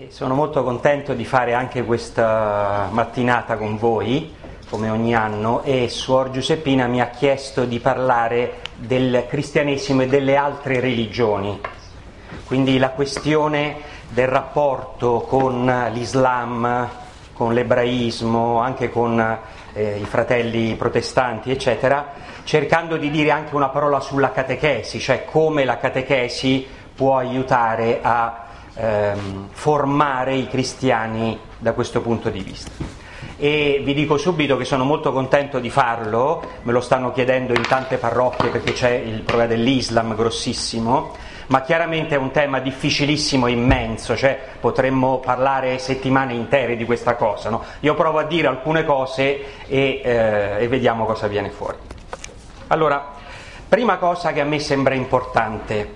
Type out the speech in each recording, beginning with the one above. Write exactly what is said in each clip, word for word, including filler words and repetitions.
E sono molto contento di fare anche questa mattinata con voi, come ogni anno, e Suor Giuseppina mi ha chiesto di parlare del cristianesimo e delle altre religioni. Quindi la questione del rapporto con l'Islam, con l'ebraismo, anche con eh, i fratelli protestanti, eccetera, cercando di dire anche una parola sulla catechesi, cioè come la catechesi può aiutare a ehm, formare i cristiani da questo punto di vista. E vi dico subito che sono molto contento di farlo, me lo stanno chiedendo in tante parrocchie perché c'è il problema dell'Islam grossissimo, ma chiaramente è un tema difficilissimo e immenso, cioè potremmo parlare settimane intere di questa cosa, no? Io provo a dire alcune cose e, eh, e vediamo cosa viene fuori. Allora, prima cosa che a me sembra importante: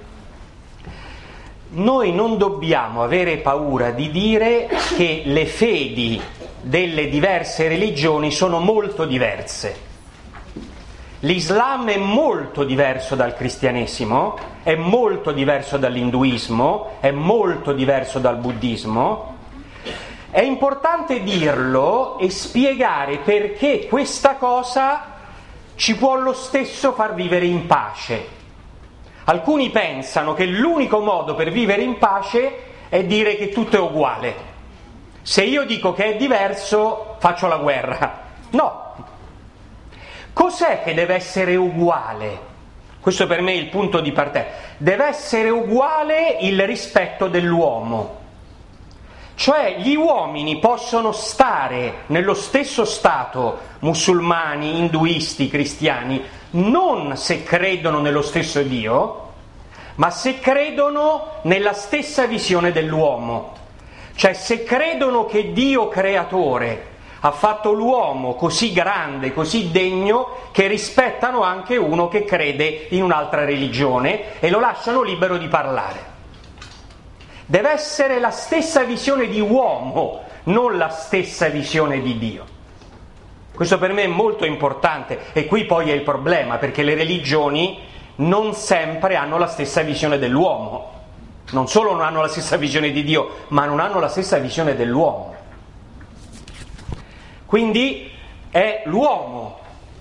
noi non dobbiamo avere paura di dire che le fedi delle diverse religioni sono molto diverse. L'Islam è molto diverso dal cristianesimo, è molto diverso dall'induismo, è molto diverso dal buddismo. È importante dirlo e spiegare perché questa cosa ci può lo stesso far vivere in pace. Alcuni pensano che l'unico modo per vivere in pace è dire che tutto è uguale. Se io dico che è diverso, faccio la guerra. No. Cos'è che deve essere uguale? Questo per me è il punto di partenza. Deve essere uguale il rispetto dell'uomo. Cioè gli uomini possono stare nello stesso stato, musulmani, induisti, cristiani, non se credono nello stesso Dio, ma se credono nella stessa visione dell'uomo. Cioè se credono che Dio creatore ha fatto l'uomo così grande, così degno, che rispettano anche uno che crede in un'altra religione e lo lasciano libero di parlare. Deve essere la stessa visione di uomo, non la stessa visione di Dio. Questo per me è molto importante e qui poi è il problema, perché le religioni non sempre hanno la stessa visione dell'uomo. Non solo non hanno la stessa visione di Dio, ma non hanno la stessa visione dell'uomo. Quindi è l'uomo.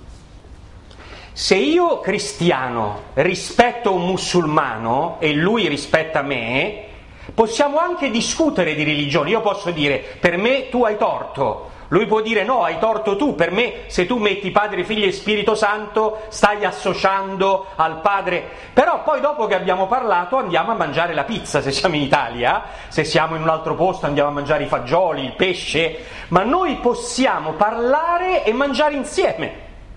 Se io cristiano rispetto un musulmano e lui rispetta me, possiamo anche discutere di religione. Io posso dire: per me tu hai torto. Lui può dire: no, hai torto tu, per me se tu metti Padre, Figlio e Spirito Santo stai associando al Padre. Però poi dopo che abbiamo parlato andiamo a mangiare la pizza, se siamo in Italia, se siamo in un altro posto andiamo a mangiare i fagioli, il pesce, ma noi possiamo parlare e mangiare insieme.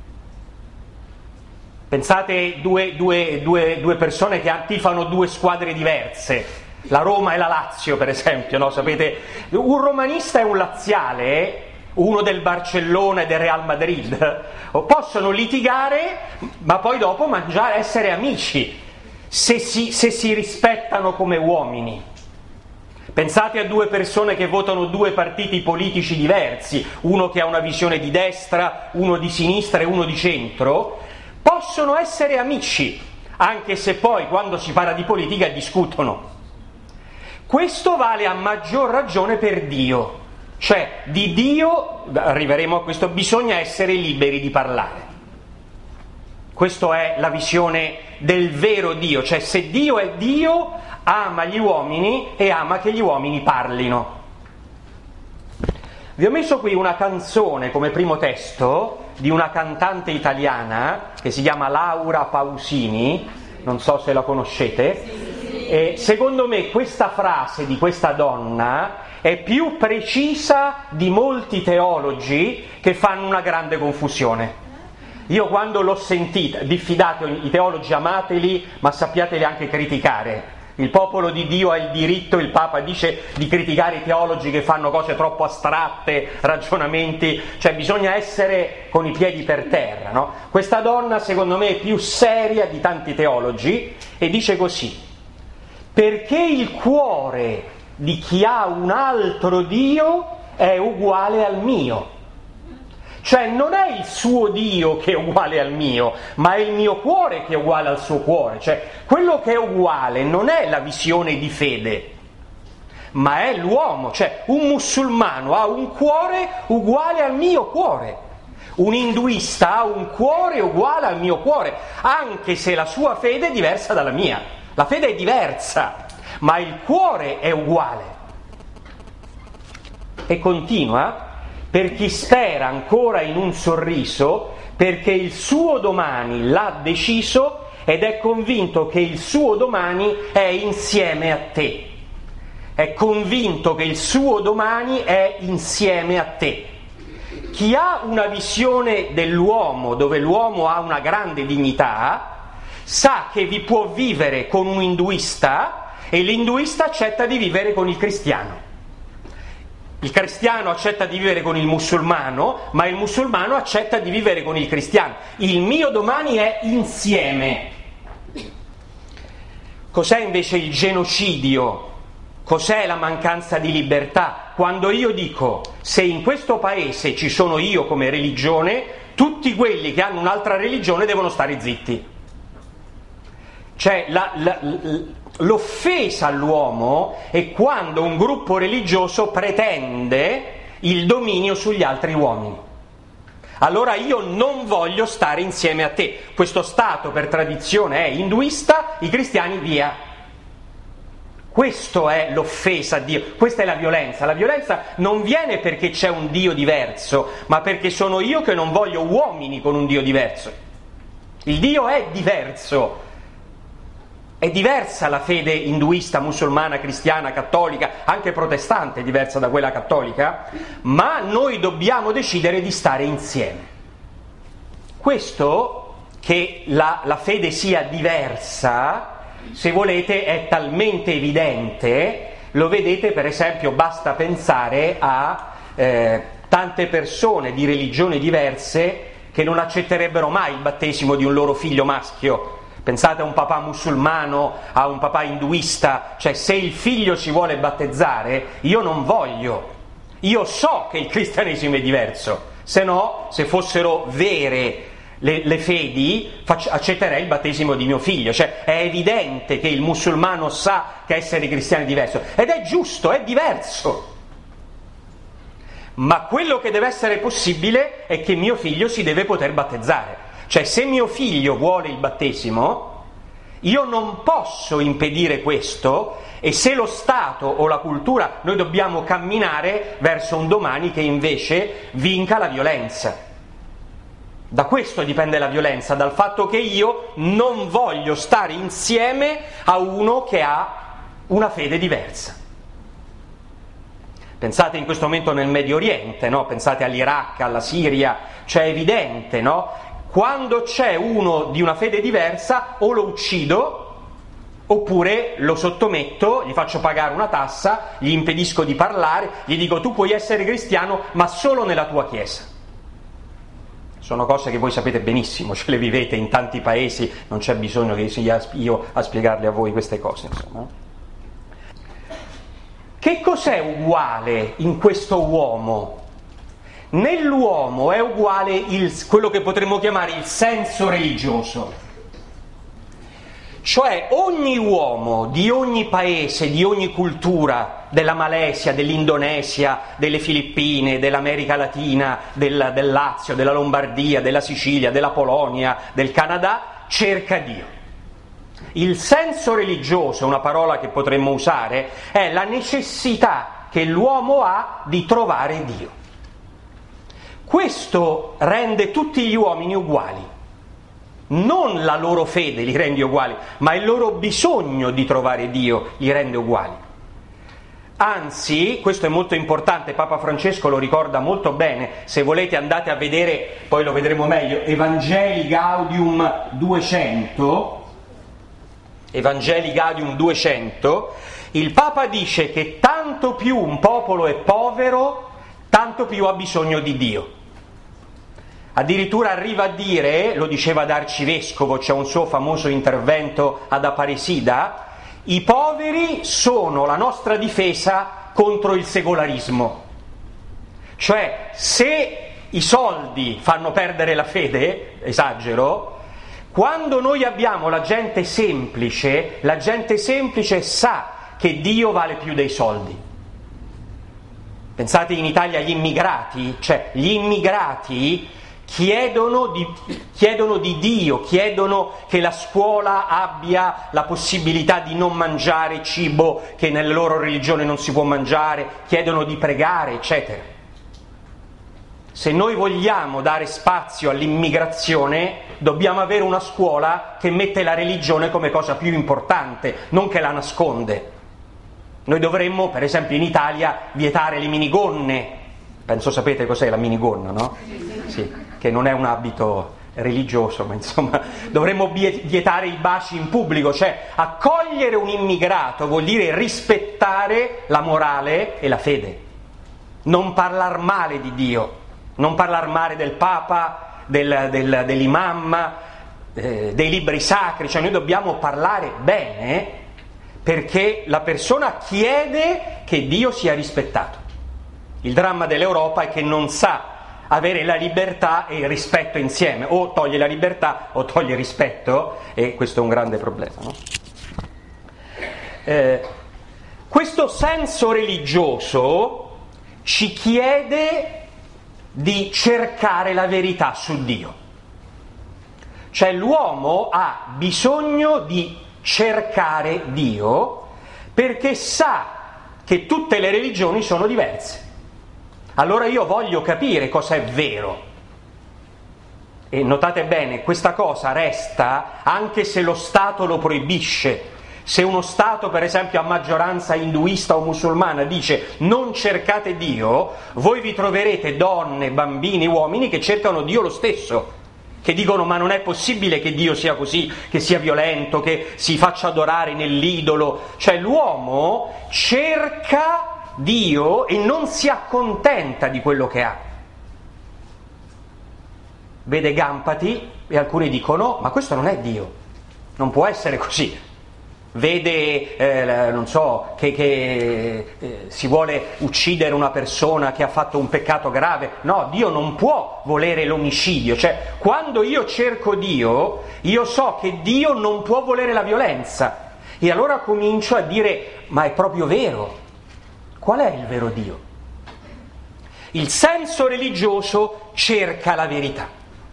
Pensate due, due, due, due persone che tifano due squadre diverse, la Roma e la Lazio per esempio, no? Sapete, un romanista e un laziale, uno del Barcellona e del Real Madrid, possono litigare ma poi dopo mangiare, essere amici, se si, se si rispettano come uomini. Pensate a due persone che votano due partiti politici diversi, uno che ha una visione di destra, uno di sinistra e uno di centro, possono essere amici, anche se poi quando si parla di politica discutono. Questo vale a maggior ragione per Dio. Cioè, di Dio, arriveremo a questo, bisogna essere liberi di parlare. Questa è la visione del vero Dio, cioè se Dio è Dio, ama gli uomini e ama che gli uomini parlino. Vi ho messo qui una canzone come primo testo di una cantante italiana che si chiama Laura Pausini, non so se la conoscete. E secondo me questa frase di questa donna è più precisa di molti teologi che fanno una grande confusione. Io quando l'ho sentita, diffidate i teologi, amateli, ma sappiateli anche criticare. Il popolo di Dio ha il diritto, il Papa dice, di criticare i teologi che fanno cose troppo astratte, ragionamenti, cioè bisogna essere con i piedi per terra, no? Questa donna secondo me è più seria di tanti teologi e dice così: perché il cuore di chi ha un altro Dio è uguale al mio. Cioè non è il suo Dio che è uguale al mio, ma è il mio cuore che è uguale al suo cuore. Cioè quello che è uguale non è la visione di fede, ma è l'uomo, cioè un musulmano ha un cuore uguale al mio cuore, un induista ha un cuore uguale al mio cuore, anche se la sua fede è diversa dalla mia. La fede è diversa, ma il cuore è uguale. E continua: per chi spera ancora in un sorriso, perché il suo domani l'ha deciso ed è convinto che il suo domani è insieme a te. È convinto che il suo domani è insieme a te. Chi ha una visione dell'uomo dove l'uomo ha una grande dignità, sa che vi può vivere con un induista e l'induista accetta di vivere con il cristiano. Il cristiano accetta di vivere con il musulmano, ma il musulmano accetta di vivere con il cristiano. Il mio domani è insieme. Cos'è invece il genocidio? Cos'è la mancanza di libertà? Quando io dico: se in questo paese ci sono io come religione, tutti quelli che hanno un'altra religione devono stare zitti. Cioè la, la, l'offesa all'uomo è quando un gruppo religioso pretende il dominio sugli altri uomini. Allora io non voglio stare insieme a te. Questo Stato per tradizione è induista, i cristiani via. Questo è l'offesa a Dio, questa è la violenza. La violenza non viene perché c'è un Dio diverso, ma perché sono io che non voglio uomini con un Dio diverso. Il Dio è diverso. È diversa la fede induista, musulmana, cristiana, cattolica, anche protestante è diversa da quella cattolica, ma noi dobbiamo decidere di stare insieme. Questo, che la, la fede sia diversa, se volete, è talmente evidente, lo vedete per esempio, basta pensare a eh, tante persone di religioni diverse che non accetterebbero mai il battesimo di un loro figlio maschio. Pensate a un papà musulmano, a un papà induista, cioè se il figlio si vuole battezzare, io non voglio, io so che il cristianesimo è diverso, se no, se fossero vere le, le fedi, faccio, accetterei il battesimo di mio figlio, cioè è evidente che il musulmano sa che essere cristiano è diverso, ed è giusto, è diverso. Ma quello che deve essere possibile è che mio figlio si deve poter battezzare. Cioè, se mio figlio vuole il battesimo, io non posso impedire questo, e se lo Stato o la cultura, noi dobbiamo camminare verso un domani che invece vinca la violenza. Da questo dipende la violenza, dal fatto che io non voglio stare insieme a uno che ha una fede diversa. Pensate in questo momento nel Medio Oriente, no? Pensate all'Iraq, alla Siria, cioè è evidente, no? Quando c'è uno di una fede diversa, o lo uccido, oppure lo sottometto, gli faccio pagare una tassa, gli impedisco di parlare, gli dico: tu puoi essere cristiano, ma solo nella tua chiesa. Sono cose che voi sapete benissimo, ce le vivete in tanti paesi, non c'è bisogno che sia io a spiegarle a voi queste cose, insomma. Che cos'è uguale in questo uomo? Nell'uomo è uguale il, quello che potremmo chiamare il senso religioso. Cioè ogni uomo di ogni paese, di ogni cultura, della Malesia, dell'Indonesia, delle Filippine, dell'America Latina, del, del Lazio, della Lombardia, della Sicilia, della Polonia, del Canada, cerca Dio. Il senso religioso, una parola che potremmo usare, è la necessità che l'uomo ha di trovare Dio. Questo rende tutti gli uomini uguali. Non la loro fede li rende uguali, ma il loro bisogno di trovare Dio li rende uguali. Anzi, questo è molto importante, Papa Francesco lo ricorda molto bene, se volete andate a vedere, poi lo vedremo meglio, Evangelii Gaudium duecento, Evangelii Gaudium duecento, il Papa dice che tanto più un popolo è povero, tanto più ha bisogno di Dio. Addirittura arriva a dire, lo diceva da arcivescovo, c'è un suo famoso intervento ad Aparecida, i poveri sono la nostra difesa contro il secolarismo. Cioè, se i soldi fanno perdere la fede, esagero, quando noi abbiamo la gente semplice, la gente semplice sa che Dio vale più dei soldi. Pensate in Italia agli immigrati, cioè gli immigrati chiedono di, chiedono di Dio, chiedono che la scuola abbia la possibilità di non mangiare cibo che nella loro religione non si può mangiare, chiedono di pregare, eccetera. Se noi vogliamo dare spazio all'immigrazione, dobbiamo avere una scuola che mette la religione come cosa più importante, non che la nasconde. Noi dovremmo, per esempio in Italia, vietare le minigonne. Penso sapete cos'è la minigonna, no? Sì, che non è un abito religioso, ma insomma dovremmo vietare i baci in pubblico, cioè accogliere un immigrato vuol dire rispettare la morale e la fede. Non parlar male di Dio, non parlar male del Papa, del, del, dell'imam, eh, dei libri sacri, cioè noi dobbiamo parlare bene perché la persona chiede che Dio sia rispettato. Il dramma dell'Europa è che non sa avere la libertà e il rispetto insieme, o toglie la libertà o toglie il rispetto, e questo è un grande problema, no? Eh, questo senso religioso ci chiede di cercare la verità su Dio, cioè l'uomo ha bisogno di cercare Dio perché sa che tutte le religioni sono diverse. Allora io voglio capire cosa è vero. E notate bene, questa cosa resta anche se lo Stato lo proibisce. Se uno Stato, per esempio, a maggioranza induista o musulmana dice non cercate Dio, voi vi troverete donne, bambini, uomini che cercano Dio lo stesso, che dicono ma non è possibile che Dio sia così, che sia violento, che si faccia adorare nell'idolo. Cioè l'uomo cerca Dio e non si accontenta di quello che ha. Vede Gampati e alcuni dicono ma questo non è Dio, non può essere così. Vede, eh, non so, che, che eh, si vuole uccidere una persona che ha fatto un peccato grave. No, Dio non può volere l'omicidio. Cioè, quando io cerco Dio, io so che Dio non può volere la violenza. E allora comincio a dire, ma è proprio vero. Qual è il vero Dio? Il senso religioso cerca la verità.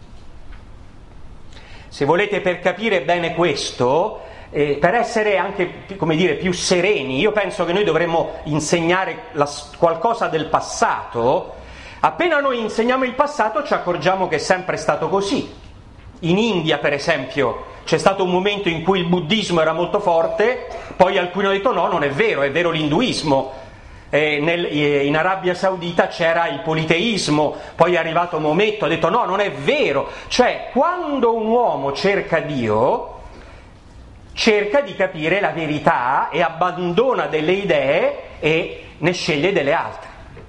Se volete, per capire bene questo, eh, per essere anche, come dire, più sereni, io penso che noi dovremmo insegnare la, qualcosa del passato. Appena noi insegniamo il passato ci accorgiamo che è sempre stato così. In India, per esempio, c'è stato un momento in cui il buddismo era molto forte, poi alcuni hanno detto no, non è vero, è vero l'induismo. Eh, nel, eh, in Arabia Saudita c'era il politeismo, poi è arrivato Maometto, ha detto no, non è vero. Cioè, quando un uomo cerca Dio, cerca di capire la verità e abbandona delle idee e ne sceglie delle altre.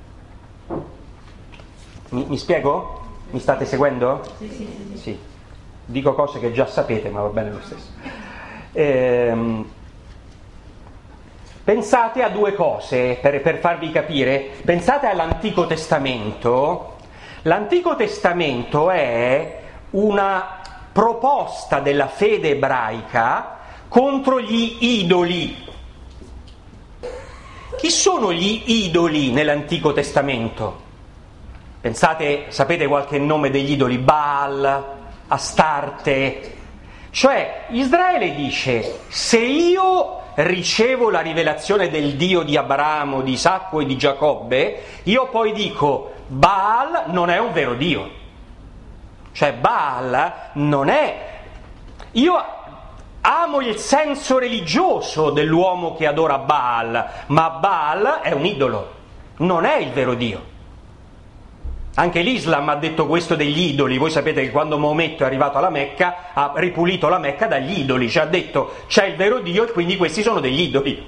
Mi, mi spiego? Mi state seguendo? Sì, sì, sì. Sì. Dico cose che già sapete, ma va bene lo stesso. Ehm... Pensate a due cose per, per farvi capire. Pensate all'Antico Testamento. L'Antico Testamento è una proposta della fede ebraica contro gli idoli. Chi sono gli idoli nell'Antico Testamento? Pensate, sapete qualche nome degli idoli? Baal, Astarte. Cioè, Israele dice, se io ricevo la rivelazione del Dio di Abramo, di Isacco e di Giacobbe, io poi dico Baal non è un vero Dio. Cioè Baal non è... Io amo il senso religioso dell'uomo che adora Baal, ma Baal è un idolo, non è il vero Dio. Anche l'Islam ha detto questo degli idoli. Voi sapete che quando Maometto è arrivato alla Mecca ha ripulito la Mecca dagli idoli, cioè ha detto c'è il vero Dio e quindi questi sono degli idoli.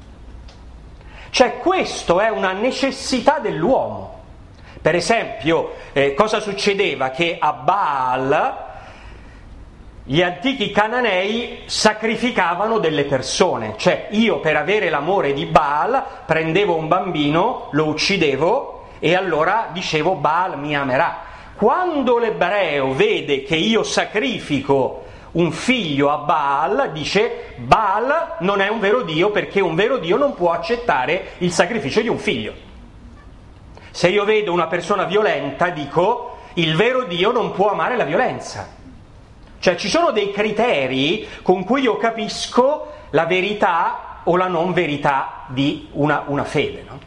Cioè questo è una necessità dell'uomo. Per esempio, eh, cosa succedeva? Che a Baal gli antichi cananei sacrificavano delle persone, cioè io per avere l'amore di Baal prendevo un bambino, lo uccidevo e allora dicevo Baal mi amerà. Quando l'ebreo vede che io sacrifico un figlio a Baal, dice Baal non è un vero Dio perché un vero Dio non può accettare il sacrificio di un figlio. Se io vedo una persona violenta, dico, il vero Dio non può amare la violenza. Cioè ci sono dei criteri con cui io capisco la verità o la non verità di una, una fede, no?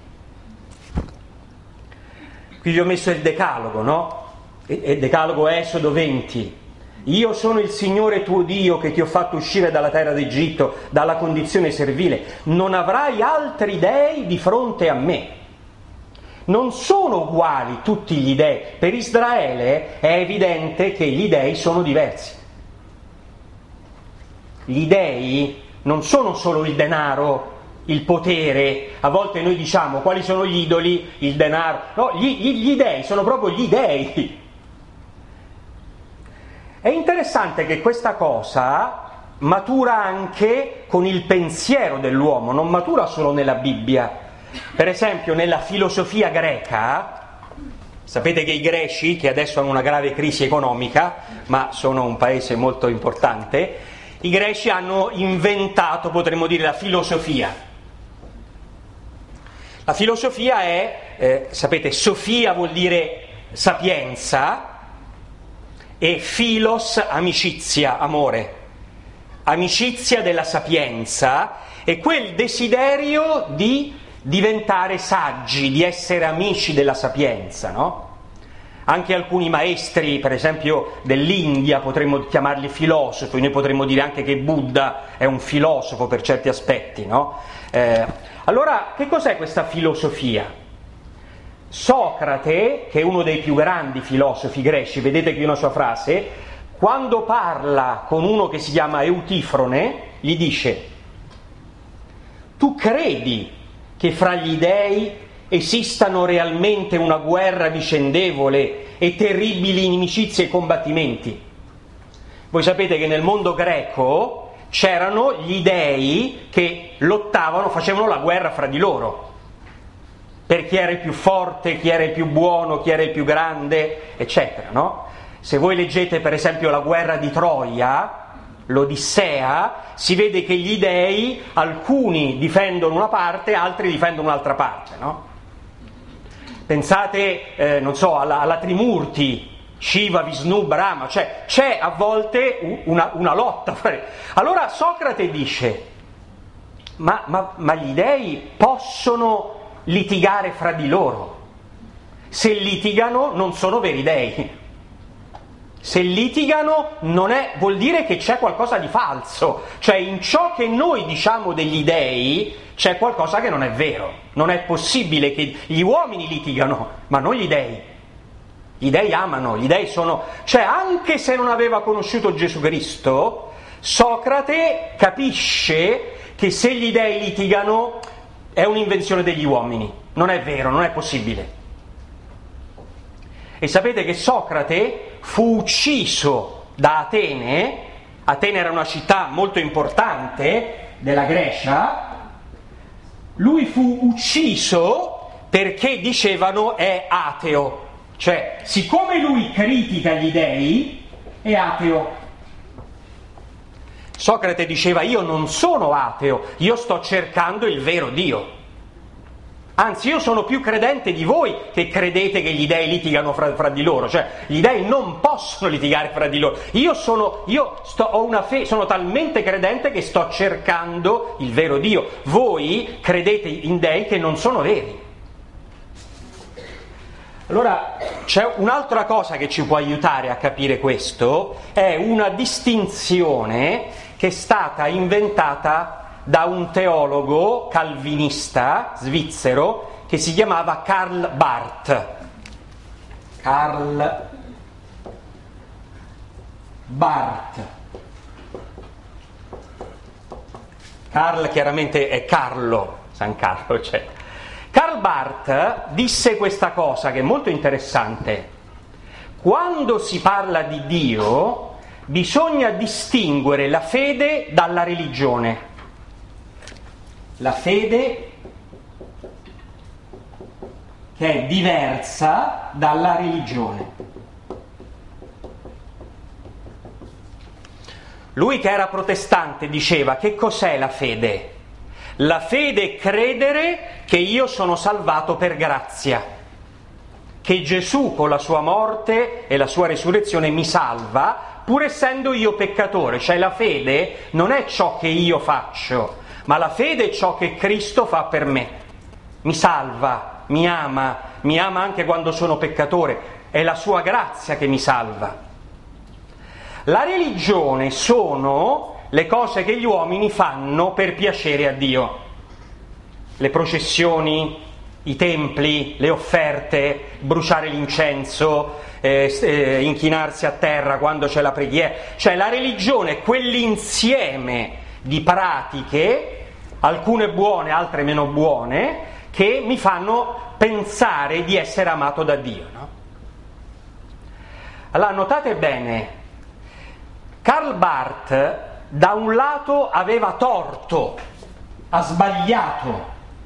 Qui vi ho messo il decalogo, no? Il decalogo Esodo venti. Io sono il Signore tuo Dio che ti ho fatto uscire dalla terra d'Egitto, dalla condizione servile. Non avrai altri dei di fronte a me. Non sono uguali tutti gli dei. Per Israele è evidente che gli dei sono diversi. Gli dei non sono solo il denaro, il potere. A volte noi diciamo quali sono gli idoli, il denaro. No, gli, gli, gli dei sono proprio gli dei. È interessante che questa cosa matura anche con il pensiero dell'uomo, non matura solo nella Bibbia. Per esempio nella filosofia greca, sapete che i greci, che adesso hanno una grave crisi economica, ma sono un paese molto importante, i greci hanno inventato, potremmo dire, la filosofia. La filosofia è, eh, sapete, sofia vuol dire sapienza, e philos, amicizia, amore, amicizia della sapienza, e quel desiderio di diventare saggi, di essere amici della sapienza, no? Anche alcuni maestri, per esempio dell'India, potremmo chiamarli filosofi, noi potremmo dire anche che Buddha è un filosofo per certi aspetti, no? Eh, allora, che cos'è questa filosofia? Socrate, che è uno dei più grandi filosofi greci, vedete qui una sua frase, quando parla con uno che si chiama Eutifrone, gli dice: tu credi che fra gli dei esistano realmente una guerra vicendevole e terribili inimicizie e combattimenti? Voi sapete che nel mondo greco c'erano gli dei che lottavano, facevano la guerra fra di loro, per chi era il più forte, chi era il più buono, chi era il più grande, eccetera, no? Se voi leggete per esempio la guerra di Troia, l'Odissea, si vede che gli dei, alcuni difendono una parte, altri difendono un'altra parte, no? Pensate, eh, non so, alla, alla Trimurti, Shiva, Vishnu, Brahma, cioè c'è a volte una, una lotta. Allora Socrate dice, ma, ma, ma gli dei possono litigare fra di loro? Se litigano non sono veri dei. Se litigano non è, vuol dire che c'è qualcosa di falso, cioè in ciò che noi diciamo degli dei c'è qualcosa che non è vero. Non è possibile che gli uomini litigano, ma non gli dei. Gli dei amano, gli dei sono... Cioè anche se non aveva conosciuto Gesù Cristo, Socrate capisce che se gli dei litigano è un'invenzione degli uomini, non è vero, non è possibile. E sapete che Socrate fu ucciso da Atene. Atene era una città molto importante della Grecia. Lui fu ucciso perché dicevano è ateo, cioè siccome lui critica gli dei è ateo. Socrate diceva io non sono ateo, io sto cercando il vero Dio. Anzi, io sono più credente di voi che credete che gli dei litigano fra, fra di loro, cioè gli dei non possono litigare fra di loro. Io sono, io sto, ho una fede, sono talmente credente che sto cercando il vero Dio. Voi credete in dei che non sono veri. Allora, c'è un'altra cosa che ci può aiutare a capire questo, è una distinzione che è stata inventata da un teologo calvinista svizzero che si chiamava Karl Barth. Karl Barth. Karl chiaramente è Carlo, San Carlo, cioè. Karl Barth disse questa cosa che è molto interessante. Quando si parla di Dio bisogna distinguere la fede dalla religione. La fede che è diversa dalla religione. Lui che era protestante diceva: che cos'è la fede? La fede è credere che io sono salvato per grazia. che Gesù con la sua morte e la sua resurrezione mi salva, pur essendo io peccatore. Cioè la fede non è ciò che io faccio, ma la fede è ciò che Cristo fa per me. Mi salva, mi ama, mi ama anche quando sono peccatore, è la sua grazia che mi salva. La religione sono le cose che gli uomini fanno per piacere a Dio. Le processioni, i templi, le offerte, bruciare l'incenso, eh, eh, inchinarsi a terra quando c'è la preghiera. Cioè la religione è quell'insieme di pratiche, alcune buone, altre meno buone, che mi fanno pensare di essere amato da Dio, no? Allora, notate bene, Karl Barth da un lato aveva torto, ha sbagliato,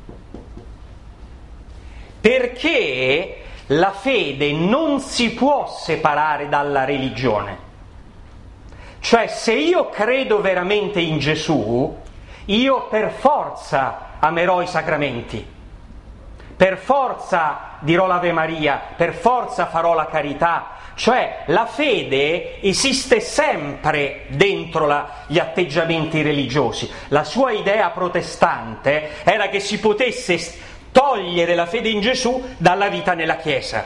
perché la fede non si può separare dalla religione. Cioè, se io credo veramente in Gesù, io per forza amerò i sacramenti, per forza dirò l'Ave Maria, per forza farò la carità. Cioè la fede esiste sempre dentro la, gli atteggiamenti religiosi. La sua idea protestante era che si potesse togliere la fede in Gesù dalla vita nella Chiesa.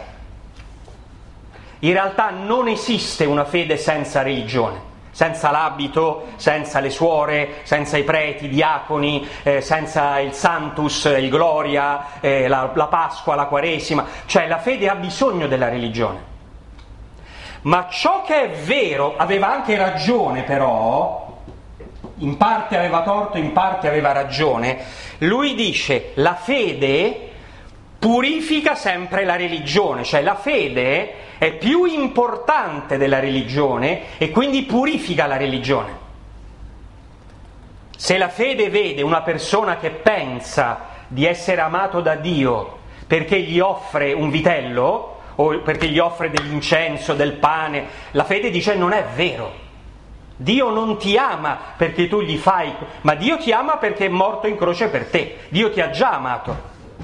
In realtà non esiste una fede senza religione, senza l'abito, senza le suore, senza i preti, i diaconi, eh, senza il Sanctus, il Gloria, eh, la, la Pasqua, la Quaresima. Cioè la fede ha bisogno della religione. Ma ciò che è vero, aveva anche ragione però, in parte aveva torto, in parte aveva ragione, lui dice la fede purifica sempre la religione, cioè la fede è più importante della religione e quindi purifica la religione. Se la fede vede una persona che pensa di essere amato da Dio perché gli offre un vitello, o perché gli offre dell'incenso, del pane, la fede dice non è vero. Dio non ti ama perché tu gli fai, ma Dio ti ama perché è morto in croce per te. Dio ti ha già amato.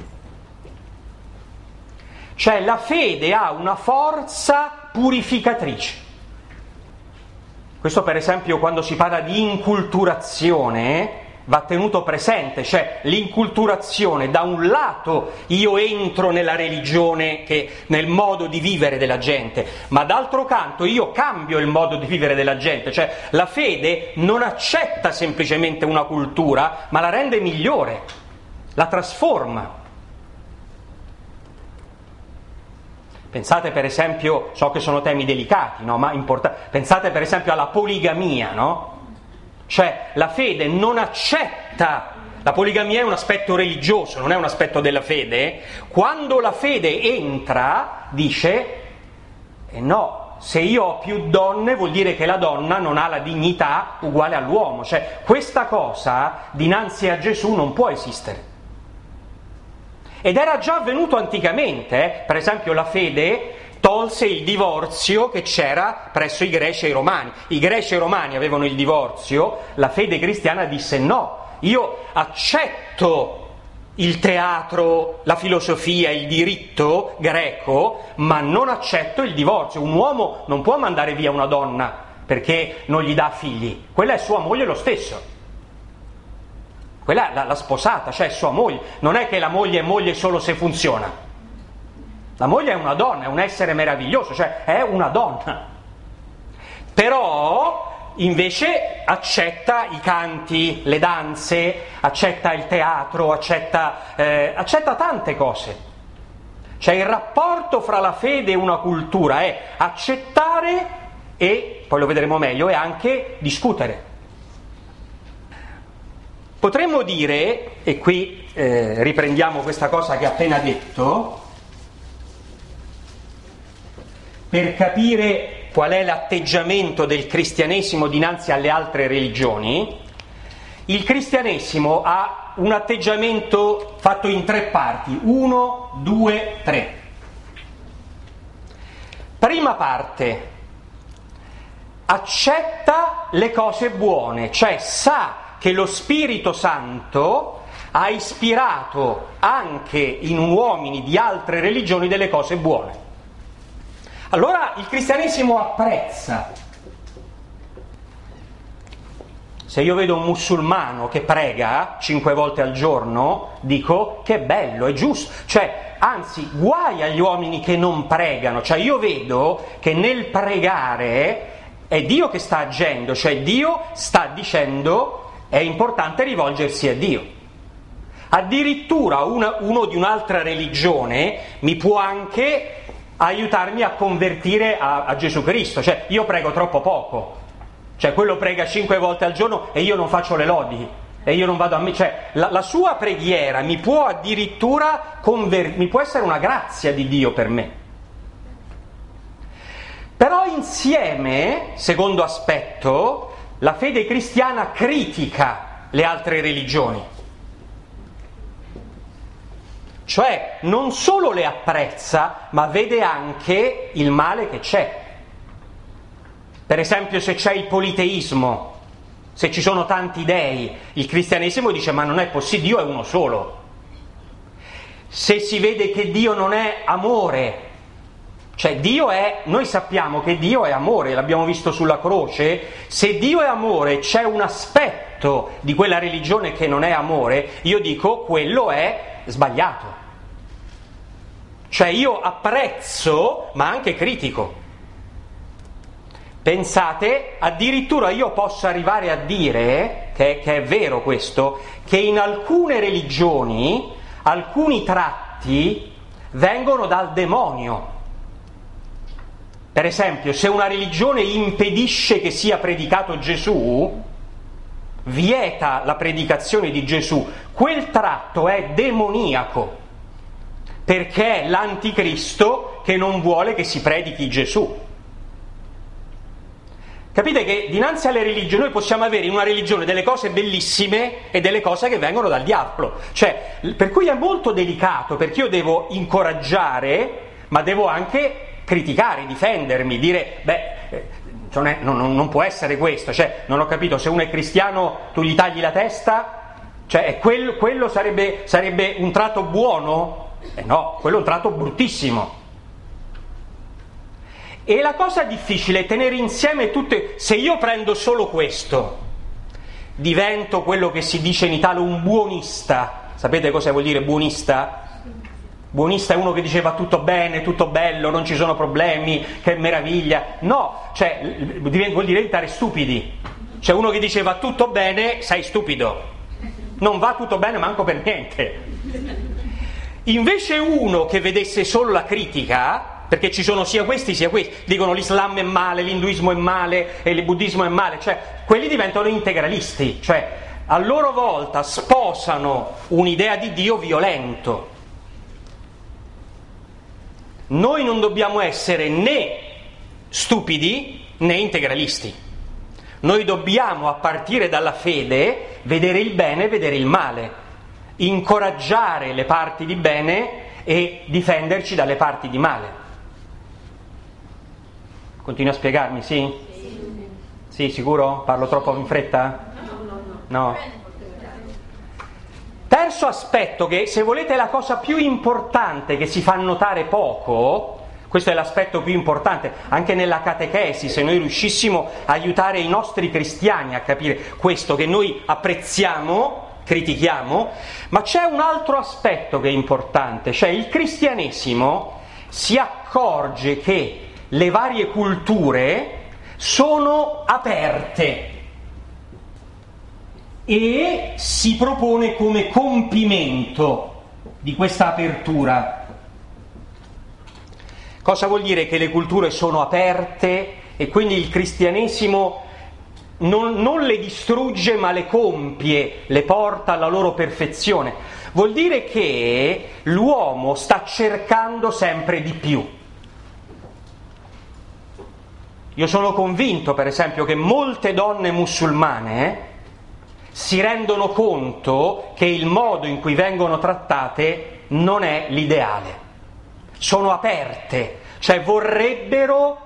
Cioè la fede ha una forza purificatrice. Questo per esempio quando si parla di inculturazione va tenuto presente, cioè l'inculturazione, da un lato io entro nella religione, che, nel modo di vivere della gente, ma d'altro canto io cambio il modo di vivere della gente, cioè la fede non accetta semplicemente una cultura, ma la rende migliore, la trasforma. Pensate per esempio, so che sono temi delicati, no? Ma importanti, pensate per esempio alla poligamia, no? Cioè la fede non accetta, la poligamia è un aspetto religioso, non è un aspetto della fede. Quando la fede entra dice eh no, se io ho più donne vuol dire che la donna non ha la dignità uguale all'uomo, cioè questa cosa dinanzi a Gesù non può esistere. Ed era già avvenuto anticamente, eh? Per esempio la fede tolse il divorzio che c'era presso i greci e i romani. I greci e i romani avevano il divorzio, la fede cristiana disse no, io accetto il teatro, la filosofia, il diritto greco, ma non accetto il divorzio. Un uomo non può mandare via una donna perché non gli dà figli, quella è sua moglie lo stesso. Quella è la sposata, cioè è sua moglie. Non è che la moglie è moglie solo se funziona. La moglie è una donna, è un essere meraviglioso, cioè è una donna. Però invece accetta i canti, le danze, accetta il teatro, accetta, eh, accetta tante cose. Cioè il rapporto fra la fede e una cultura è accettare e, poi lo vedremo meglio, è anche discutere. Potremmo dire, e qui eh, riprendiamo questa cosa che ho appena detto, per capire qual è l'atteggiamento del cristianesimo dinanzi alle altre religioni, il cristianesimo ha un atteggiamento fatto in tre parti, uno, due, tre. Prima parte, accetta le cose buone, cioè sa che lo Spirito Santo ha ispirato anche in uomini di altre religioni delle cose buone. Allora il cristianesimo apprezza. Se io vedo un musulmano che prega cinque volte al giorno, dico che bello, è giusto. Cioè, anzi, guai agli uomini che non pregano. Cioè, io vedo che nel pregare è Dio che sta agendo, cioè Dio sta dicendo è importante rivolgersi a Dio. Addirittura una, uno di un'altra religione mi può anche aiutarmi a convertire a, a Gesù Cristo. Cioè, io prego troppo poco. Cioè, quello prega cinque volte al giorno e io non faccio le lodi e io non vado a me. Cioè, la, la sua preghiera mi può addirittura conver- mi può essere una grazia di Dio per me. Però insieme, secondo aspetto, la fede cristiana critica le altre religioni. Cioè, non solo le apprezza, ma vede anche il male che c'è. Per esempio, se c'è il politeismo, se ci sono tanti dei, il cristianesimo dice ma non è possibile, Dio è uno solo. Se si vede che Dio non è amore, cioè Dio è, noi sappiamo che Dio è amore, l'abbiamo visto sulla croce, se Dio è amore c'è un aspetto di quella religione che non è amore, io dico quello è sbagliato. Cioè io apprezzo ma anche critico. Pensate, addirittura io posso arrivare a dire, che, che è vero questo, che in alcune religioni alcuni tratti vengono dal demonio. Per esempio, se una religione impedisce che sia predicato Gesù, vieta la predicazione di Gesù, quel tratto è demoniaco, perché è l'anticristo che non vuole che si predichi Gesù. Capite che dinanzi alle religioni noi possiamo avere in una religione delle cose bellissime e delle cose che vengono dal diavolo. Cioè, per cui è molto delicato, perché io devo incoraggiare, ma devo anche criticare, difendermi, dire, beh, non, è, non, non può essere questo. Cioè, non ho capito, se uno è cristiano tu gli tagli la testa? Cioè, quello, quello sarebbe, sarebbe un tratto buono? Eh no, quello è un tratto bruttissimo. E la cosa difficile è tenere insieme tutte. Se io prendo solo questo, divento quello che si dice in Italia un buonista. Sapete cosa vuol dire buonista? Buonista è uno che diceva tutto bene, tutto bello, non ci sono problemi, che meraviglia. No, cioè vuol dire diventare stupidi. Cioè uno che diceva tutto bene, sei stupido. Non va tutto bene manco per niente. Invece uno che vedesse solo la critica, perché ci sono sia questi sia questi, dicono l'Islam è male, l'induismo è male e il buddismo è male, cioè quelli diventano integralisti, cioè a loro volta sposano un'idea di Dio violento. Noi non dobbiamo essere né stupidi né integralisti. Noi dobbiamo, a partire dalla fede, vedere il bene e vedere il male, incoraggiare le parti di bene e difenderci dalle parti di male. Continui a spiegarmi, sì? Sì, sì, sicuro? Parlo troppo in fretta? No, no, no. No. Terzo aspetto, che se volete è la cosa più importante che si fa notare poco, questo è l'aspetto più importante, anche nella catechesi, se noi riuscissimo a aiutare i nostri cristiani a capire questo che noi apprezziamo, critichiamo, ma c'è un altro aspetto che è importante, cioè il cristianesimo si accorge che le varie culture sono aperte e si propone come compimento di questa apertura. Cosa vuol dire che le culture sono aperte e quindi il cristianesimo non, non le distrugge ma le compie, le porta alla loro perfezione? Vuol dire che l'uomo sta cercando sempre di più. Io sono convinto, per esempio, che molte donne musulmane si rendono conto che il modo in cui vengono trattate non è l'ideale. Sono aperte, cioè vorrebbero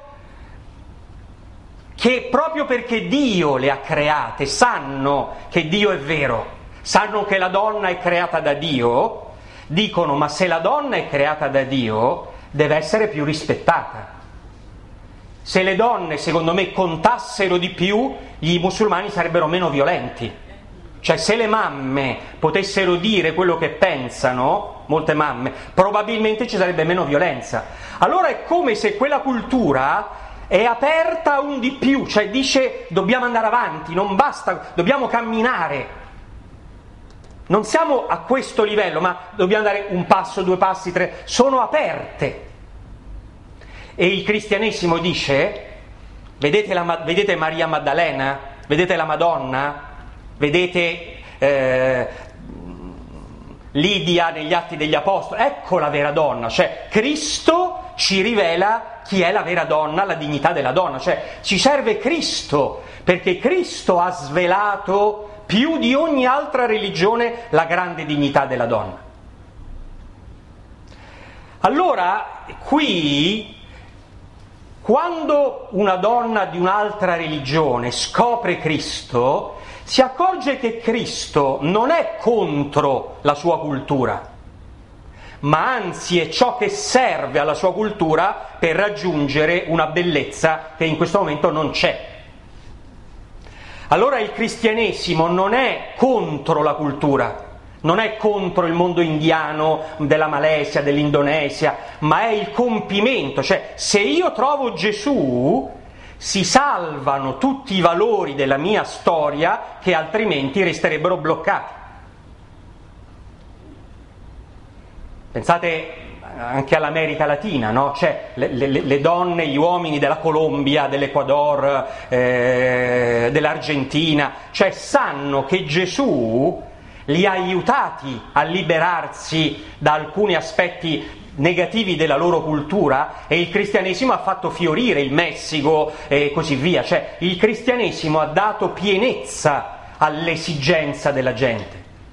che proprio perché Dio le ha create, sanno che Dio è vero, sanno che la donna è creata da Dio, dicono: ma se la donna è creata da Dio deve essere più rispettata. Se le donne, secondo me, contassero di più, i musulmani sarebbero meno violenti. Cioè, se le mamme potessero dire quello che pensano, molte mamme, probabilmente ci sarebbe meno violenza. Allora è come se quella cultura è aperta a un di più, cioè dice: dobbiamo andare avanti, non basta, dobbiamo camminare. Non siamo a questo livello, ma dobbiamo andare un passo, due passi, tre, sono aperte. E il cristianesimo dice: vedete, la, vedete Maria Maddalena? Vedete la Madonna? Vedete eh, Lidia negli Atti degli Apostoli? Ecco la vera donna, cioè Cristo ci rivela chi è la vera donna, la dignità della donna, cioè ci serve Cristo, perché Cristo ha svelato più di ogni altra religione la grande dignità della donna. Allora, qui, quando una donna di un'altra religione scopre Cristo, si accorge che Cristo non è contro la sua cultura, ma anzi è ciò che serve alla sua cultura per raggiungere una bellezza che in questo momento non c'è. Allora il cristianesimo non è contro la cultura, non è contro il mondo indiano della Malesia, dell'Indonesia, ma è il compimento. Cioè, se io trovo Gesù, si salvano tutti i valori della mia storia che altrimenti resterebbero bloccati. Pensate anche all'America Latina, no? Cioè, le, le, le donne, gli uomini della Colombia, dell'Ecuador, eh, dell'Argentina, cioè sanno che Gesù li ha aiutati a liberarsi da alcuni aspetti negativi della loro cultura, e il cristianesimo ha fatto fiorire il Messico e così via. Cioè, il cristianesimo ha dato pienezza all'esigenza della gente.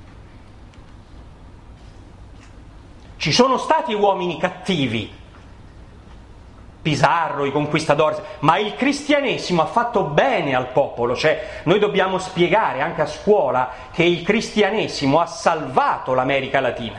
Ci sono stati uomini cattivi, Pizarro, i conquistadori, ma il cristianesimo ha fatto bene al popolo. Cioè, noi dobbiamo spiegare anche a scuola che il cristianesimo ha salvato l'America Latina.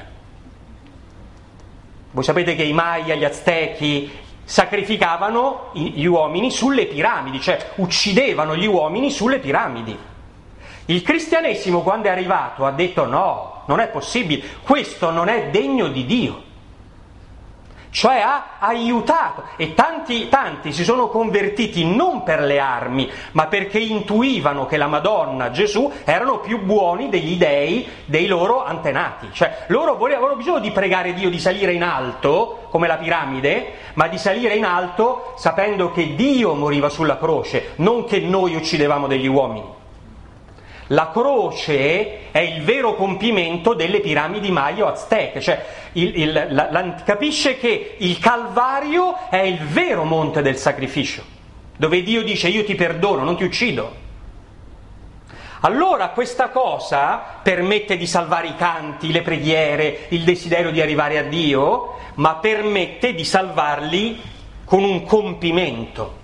Voi sapete che i Maya, gli Aztechi sacrificavano gli uomini sulle piramidi, cioè uccidevano gli uomini sulle piramidi. Il cristianesimo, quando è arrivato, ha detto: no, non è possibile, questo non è degno di Dio. Cioè ha aiutato, e tanti, tanti si sono convertiti non per le armi, ma perché intuivano che la Madonna, Gesù, erano più buoni degli dei dei loro antenati. Cioè loro avevano bisogno di pregare Dio, di salire in alto, come la piramide, ma di salire in alto sapendo che Dio moriva sulla croce, non che noi uccidevamo degli uomini. La croce è il vero compimento delle piramidi Maya o Azteche, cioè il, il, la, la, capisce che il Calvario è il vero monte del sacrificio, dove Dio dice: io ti perdono, non ti uccido. Allora questa cosa permette di salvare i canti, le preghiere, il desiderio di arrivare a Dio, ma permette di salvarli con un compimento.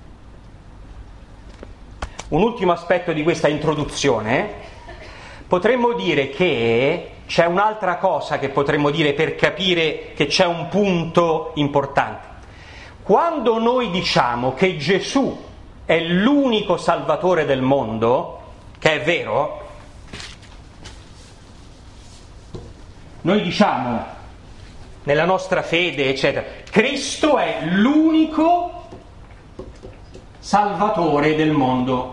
Un ultimo aspetto di questa introduzione: potremmo dire che c'è un'altra cosa che potremmo dire per capire che c'è un punto importante. Quando noi diciamo che Gesù è l'unico Salvatore del mondo, che è vero, noi diciamo nella nostra fede, eccetera, Cristo è l'unico Salvatore del mondo.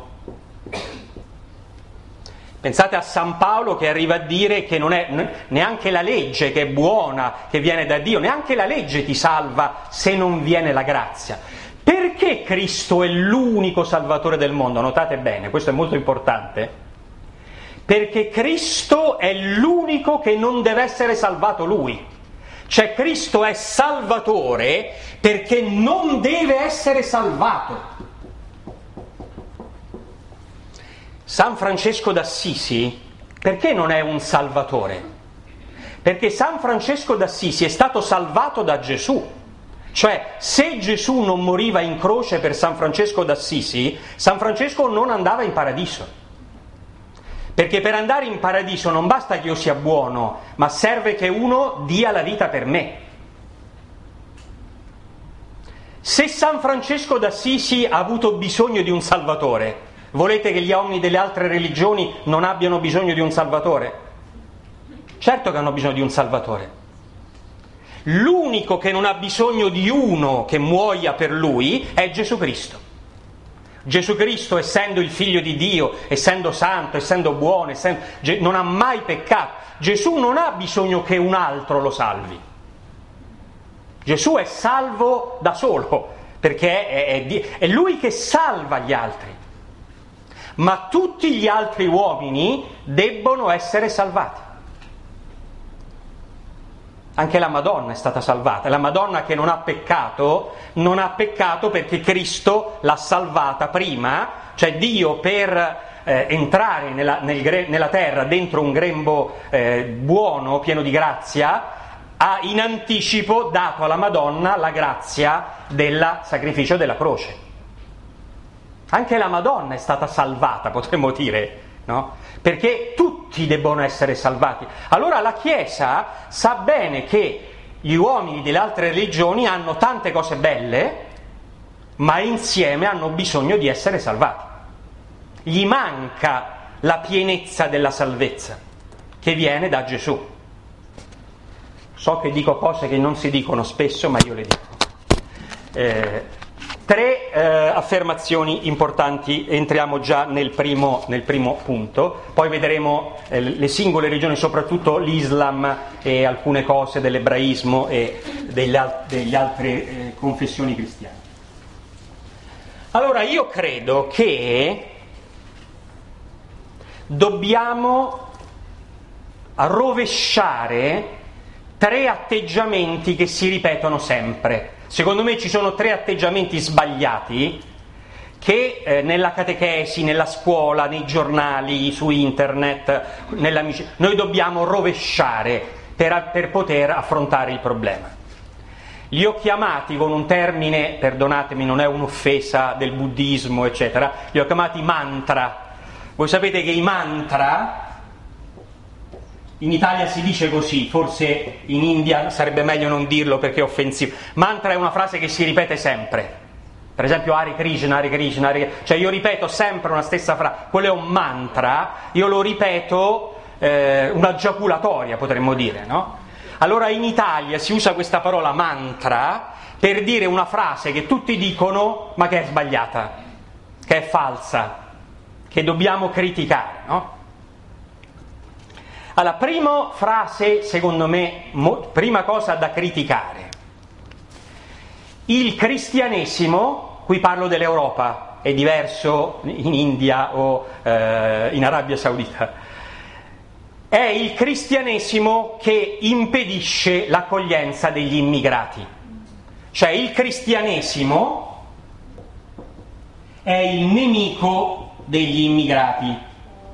Pensate a San Paolo che arriva a dire che non è neanche la legge che è buona, che viene da Dio, neanche la legge ti salva se non viene la grazia. Perché Cristo è l'unico Salvatore del mondo? Notate bene, questo è molto importante. Perché Cristo è l'unico che non deve essere salvato Lui. Cioè Cristo è Salvatore perché non deve essere salvato. San Francesco d'Assisi, perché non è un salvatore? Perché San Francesco d'Assisi è stato salvato da Gesù. Cioè, se Gesù non moriva in croce per San Francesco d'Assisi, San Francesco non andava in paradiso. Perché per andare in paradiso non basta che io sia buono, ma serve che uno dia la vita per me. Se San Francesco d'Assisi ha avuto bisogno di un salvatore, volete che gli uomini delle altre religioni non abbiano bisogno di un salvatore? Certo che hanno bisogno di un salvatore. L'unico che non ha bisogno di uno che muoia per lui è Gesù Cristo. Gesù Cristo, essendo il figlio di Dio, essendo santo, essendo buono, essendo, non ha mai peccato. Gesù non ha bisogno che un altro lo salvi. Gesù è salvo da solo, perché è, è, è lui che salva gli altri. Ma tutti gli altri uomini debbono essere salvati. Anche la Madonna è stata salvata. La Madonna che non ha peccato, non ha peccato perché Cristo l'ha salvata prima, cioè Dio per eh, entrare nella, nel, nella terra dentro un grembo eh, buono, pieno di grazia, ha in anticipo dato alla Madonna la grazia del sacrificio della croce. Anche la Madonna è stata salvata, potremmo dire, no? Perché tutti debbono essere salvati. Allora la Chiesa sa bene che gli uomini delle altre religioni hanno tante cose belle, ma insieme hanno bisogno di essere salvati. Gli manca la pienezza della salvezza che viene da Gesù. So che dico cose che non si dicono spesso, ma io le dico. Eh, Tre eh, affermazioni importanti, entriamo già nel primo, nel primo punto, poi vedremo eh, le singole regioni, soprattutto l'Islam e alcune cose dell'ebraismo e delle, delle altre eh, confessioni cristiane. Allora io credo che dobbiamo rovesciare tre atteggiamenti che si ripetono sempre. Secondo me ci sono tre atteggiamenti sbagliati che eh, nella catechesi, nella scuola, nei giornali, su internet, nell'amicizia, noi dobbiamo rovesciare per, per poter affrontare il problema. Li ho chiamati con un termine, perdonatemi, non è un'offesa del buddismo, eccetera, li ho chiamati mantra. Voi sapete che i mantra, in Italia si dice così, forse in India sarebbe meglio non dirlo perché è offensivo. Mantra è una frase che si ripete sempre. Per esempio Hare Krishna, Hare Krishna, Hare Krishna. Cioè io ripeto sempre una stessa frase. Quello è un mantra, io lo ripeto, eh, una giaculatoria potremmo dire, no? Allora in Italia si usa questa parola mantra per dire una frase che tutti dicono ma che è sbagliata, che è falsa, che dobbiamo criticare, no? Allora, prima frase, secondo me, mo, prima cosa da criticare. Il cristianesimo, qui parlo dell'Europa, è diverso in India o eh, in Arabia Saudita, è il cristianesimo che impedisce l'accoglienza degli immigrati. Cioè il cristianesimo è il nemico degli immigrati.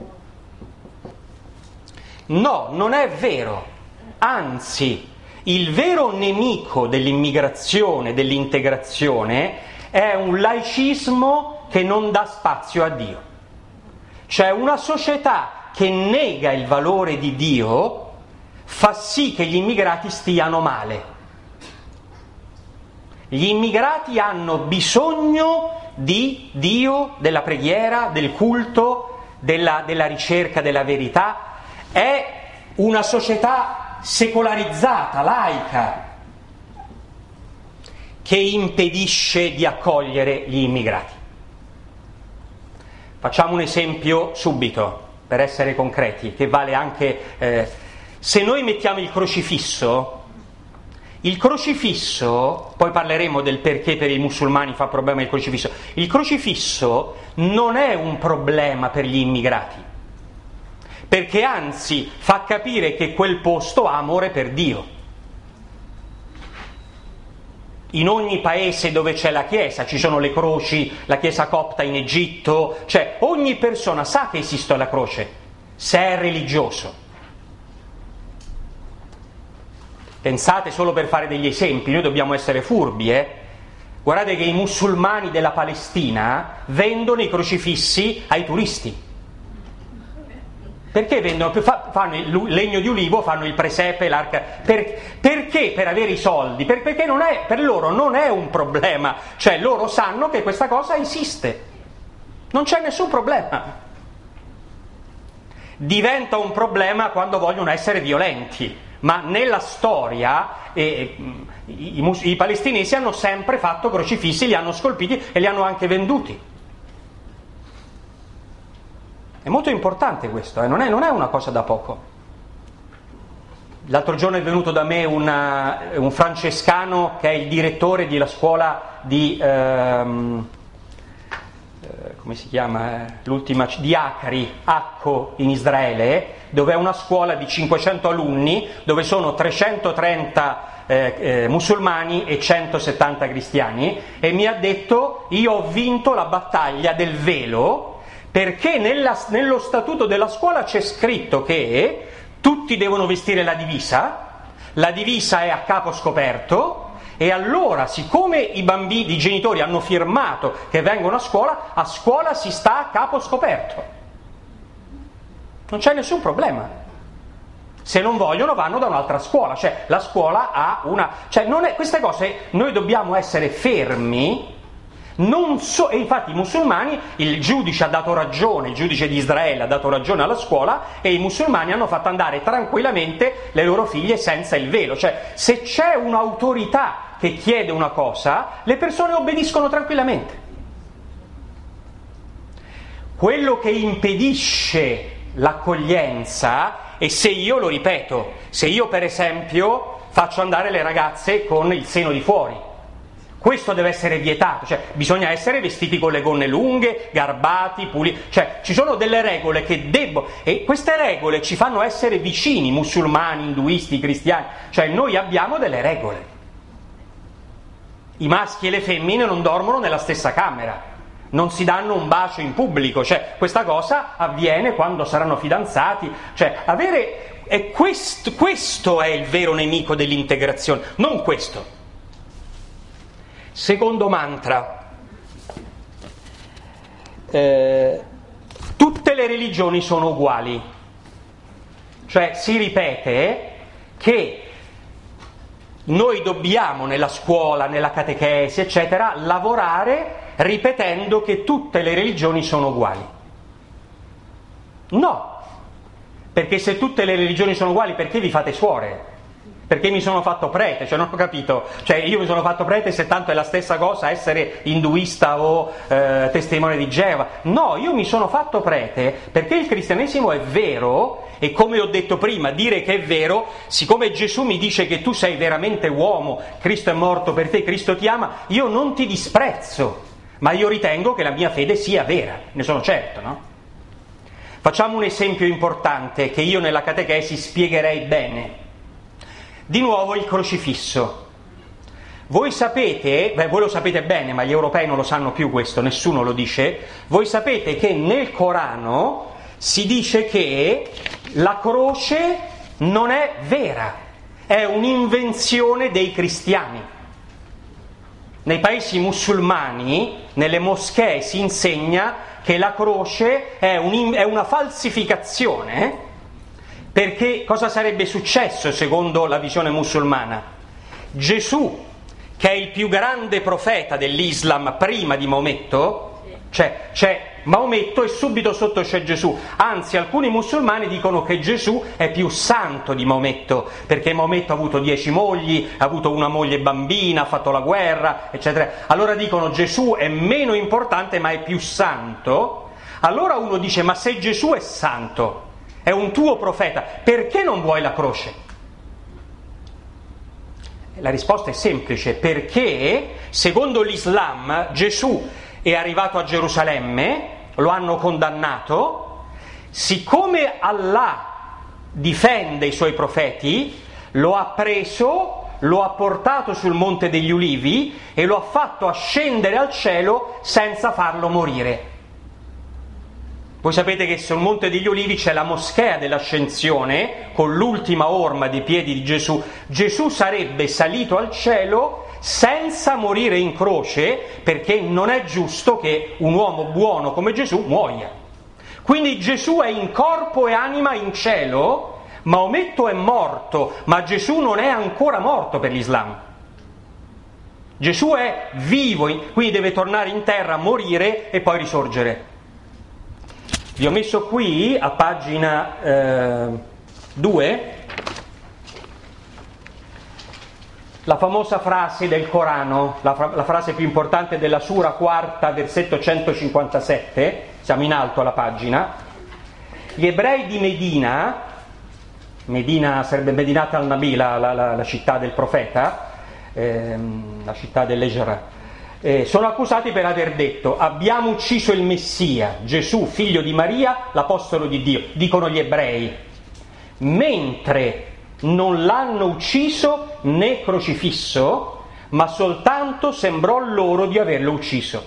No, non è vero, anzi, il vero nemico dell'immigrazione, dell'integrazione, è un laicismo che non dà spazio a Dio. Cioè una società che nega il valore di Dio fa sì che gli immigrati stiano male. Gli immigrati hanno bisogno di Dio, della preghiera, del culto, della, della ricerca della verità. È una società secolarizzata, laica, che impedisce di accogliere gli immigrati. Facciamo un esempio subito, per essere concreti, che vale anche... Eh, se noi mettiamo il crocifisso, il crocifisso, poi parleremo del perché per i musulmani fa problema il crocifisso, il crocifisso non è un problema per gli immigrati, perché anzi fa capire che quel posto ha amore per Dio. In ogni paese dove c'è la chiesa, ci sono le croci, la chiesa copta in Egitto, cioè ogni persona sa che esiste la croce, se è religioso. Pensate, solo per fare degli esempi, noi dobbiamo essere furbi, eh? Guardate che i musulmani della Palestina vendono i crocifissi ai turisti. Perché vendono, fanno il legno di ulivo, fanno il presepe, l'arca? Per, perché per avere i soldi? Per, perché non è, per loro non è un problema, cioè loro sanno che questa cosa esiste, non c'è nessun problema. Diventa un problema quando vogliono essere violenti, ma nella storia eh, i, i, i palestinesi hanno sempre fatto crocifissi, li hanno scolpiti e li hanno anche venduti. È molto importante questo, eh? non, è, non è una cosa da poco. L'altro giorno è venuto da me una, un francescano che è il direttore della scuola di, ehm, eh, come si chiama, eh? l'ultima, di Acri, Acco in Israele, dove è una scuola di cinquecento alunni, dove sono trecentotrenta eh, eh, musulmani e centosettanta cristiani, e mi ha detto: io ho vinto la battaglia del velo, perché nella, nello statuto della scuola c'è scritto che tutti devono vestire la divisa, la divisa è a capo scoperto, e allora, siccome i bambini, i genitori hanno firmato che vengono a scuola, a scuola si sta a capo scoperto. Non c'è nessun problema. Se non vogliono vanno da un'altra scuola, cioè la scuola ha una... cioè non è, queste cose noi dobbiamo essere fermi. Non so, e infatti i musulmani, il giudice ha dato ragione, il giudice di Israele ha dato ragione alla scuola, e i musulmani hanno fatto andare tranquillamente le loro figlie senza il velo. Cioè, se c'è un'autorità che chiede una cosa, le persone obbediscono tranquillamente. Quello che impedisce l'accoglienza è se io, lo ripeto, se io per esempio faccio andare le ragazze con il seno di fuori. Questo deve essere vietato, cioè bisogna essere vestiti con le gonne lunghe, garbati, puliti, cioè ci sono delle regole che debbono, e queste regole ci fanno essere vicini, musulmani, induisti, cristiani, cioè noi abbiamo delle regole. I maschi e le femmine non dormono nella stessa camera, non si danno un bacio in pubblico, cioè questa cosa avviene quando saranno fidanzati, cioè avere, è questo, questo è il vero nemico dell'integrazione, non questo. Secondo mantra, eh, tutte le religioni sono uguali, cioè si ripete che noi dobbiamo nella scuola, nella catechesi, eccetera, lavorare ripetendo che tutte le religioni sono uguali. No, perché se tutte le religioni sono uguali, perché vi fate suore? Perché mi sono fatto prete, cioè non ho capito, cioè io mi sono fatto prete se tanto è la stessa cosa essere induista o eh, testimone di Geova. No, io mi sono fatto prete perché il cristianesimo è vero, e come ho detto prima, dire che è vero, siccome Gesù mi dice che tu sei veramente uomo, Cristo è morto per te, Cristo ti ama, io non ti disprezzo, ma io ritengo che la mia fede sia vera, ne sono certo, no? Facciamo un esempio importante che io nella catechesi spiegherei bene. Di nuovo il crocifisso. Voi sapete, beh, voi lo sapete bene, ma gli europei non lo sanno più questo, nessuno lo dice, voi sapete che nel Corano si dice che la croce non è vera, è un'invenzione dei cristiani. Nei paesi musulmani, nelle moschee si insegna che la croce è, un, è una falsificazione. Perché cosa sarebbe successo secondo la visione musulmana? Gesù, che è il più grande profeta dell'Islam prima di Maometto, cioè c'è Maometto e subito sotto c'è Gesù, anzi alcuni musulmani dicono che Gesù è più santo di Maometto, perché Maometto ha avuto dieci mogli, ha avuto una moglie bambina, ha fatto la guerra, eccetera. Allora dicono Gesù è meno importante ma è più santo. Allora uno dice: ma se Gesù è santo, è un tuo profeta, perché non vuoi la croce? La risposta è semplice, perché secondo l'Islam Gesù è arrivato a Gerusalemme, lo hanno condannato, siccome Allah difende i suoi profeti, lo ha preso, lo ha portato sul Monte degli Ulivi e lo ha fatto ascendere al cielo senza farlo morire. Voi sapete che sul Monte degli Ulivi c'è la moschea dell'Ascensione, con l'ultima orma dei piedi di Gesù. Gesù sarebbe salito al cielo senza morire in croce, perché non è giusto che un uomo buono come Gesù muoia. Quindi Gesù è in corpo e anima in cielo, Maometto è morto, ma Gesù non è ancora morto per l'Islam. Gesù è vivo, quindi deve tornare in terra, morire e poi risorgere. Vi ho messo qui, a pagina due, la famosa frase del Corano, la, fra- la frase più importante della Sura quarta, versetto centocinquantasette, siamo in alto alla pagina. Gli ebrei di Medina, Medina sarebbe Medinat al-Nabi, la, la, la, la città del profeta, ehm, la città dell'Ejra, eh, sono accusati per aver detto: abbiamo ucciso il Messia, Gesù, figlio di Maria, l'apostolo di Dio, dicono gli ebrei, mentre non l'hanno ucciso né crocifisso, ma soltanto sembrò loro di averlo ucciso.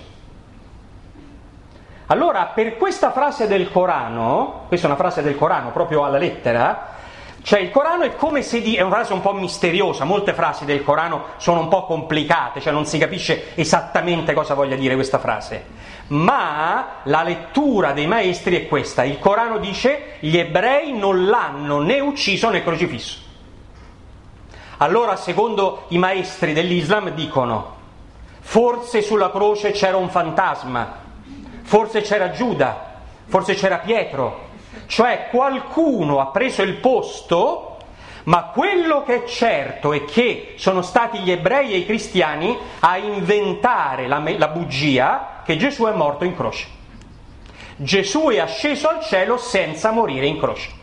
Allora, per questa frase del Corano, questa è una frase del Corano proprio alla lettera, cioè il Corano è come se di, è una frase un po' misteriosa, molte frasi del Corano sono un po' complicate, cioè non si capisce esattamente cosa voglia dire questa frase, ma la lettura dei maestri è questa: il Corano dice gli ebrei non l'hanno né ucciso né crocifisso. Allora, secondo i maestri dell'Islam, dicono: forse sulla croce c'era un fantasma, forse c'era Giuda, forse c'era Pietro, cioè qualcuno ha preso il posto, ma quello che è certo è che sono stati gli ebrei e i cristiani a inventare la, la bugia che Gesù è morto in croce. Gesù è asceso al cielo senza morire in croce.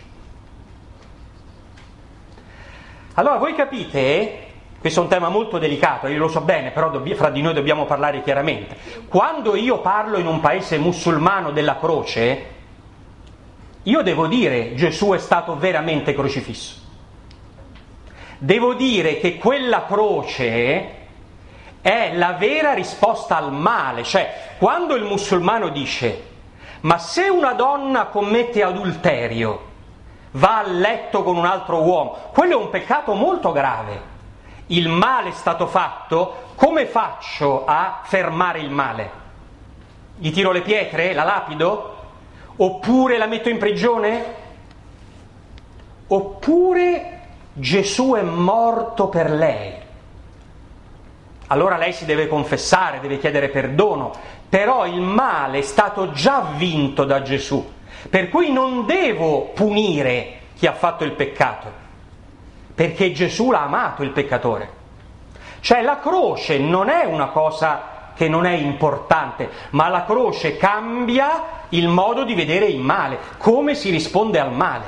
Allora voi capite, questo è un tema molto delicato, io lo so bene, però dobb- fra di noi dobbiamo parlare chiaramente. Quando io parlo in un paese musulmano della croce, io devo dire Gesù è stato veramente crocifisso. Devo dire che quella croce è la vera risposta al male, cioè quando il musulmano dice: ma se una donna commette adulterio, va a letto con un altro uomo, quello è un peccato molto grave, il male è stato fatto, come faccio a fermare il male? Gli tiro le pietre? La lapido? Oppure la metto in prigione? Oppure Gesù è morto per lei? Allora lei si deve confessare, deve chiedere perdono, però il male è stato già vinto da Gesù. Per cui non devo punire chi ha fatto il peccato, perché Gesù l'ha amato il peccatore. Cioè la croce non è una cosa che non è importante, ma la croce cambia il modo di vedere il male, come si risponde al male.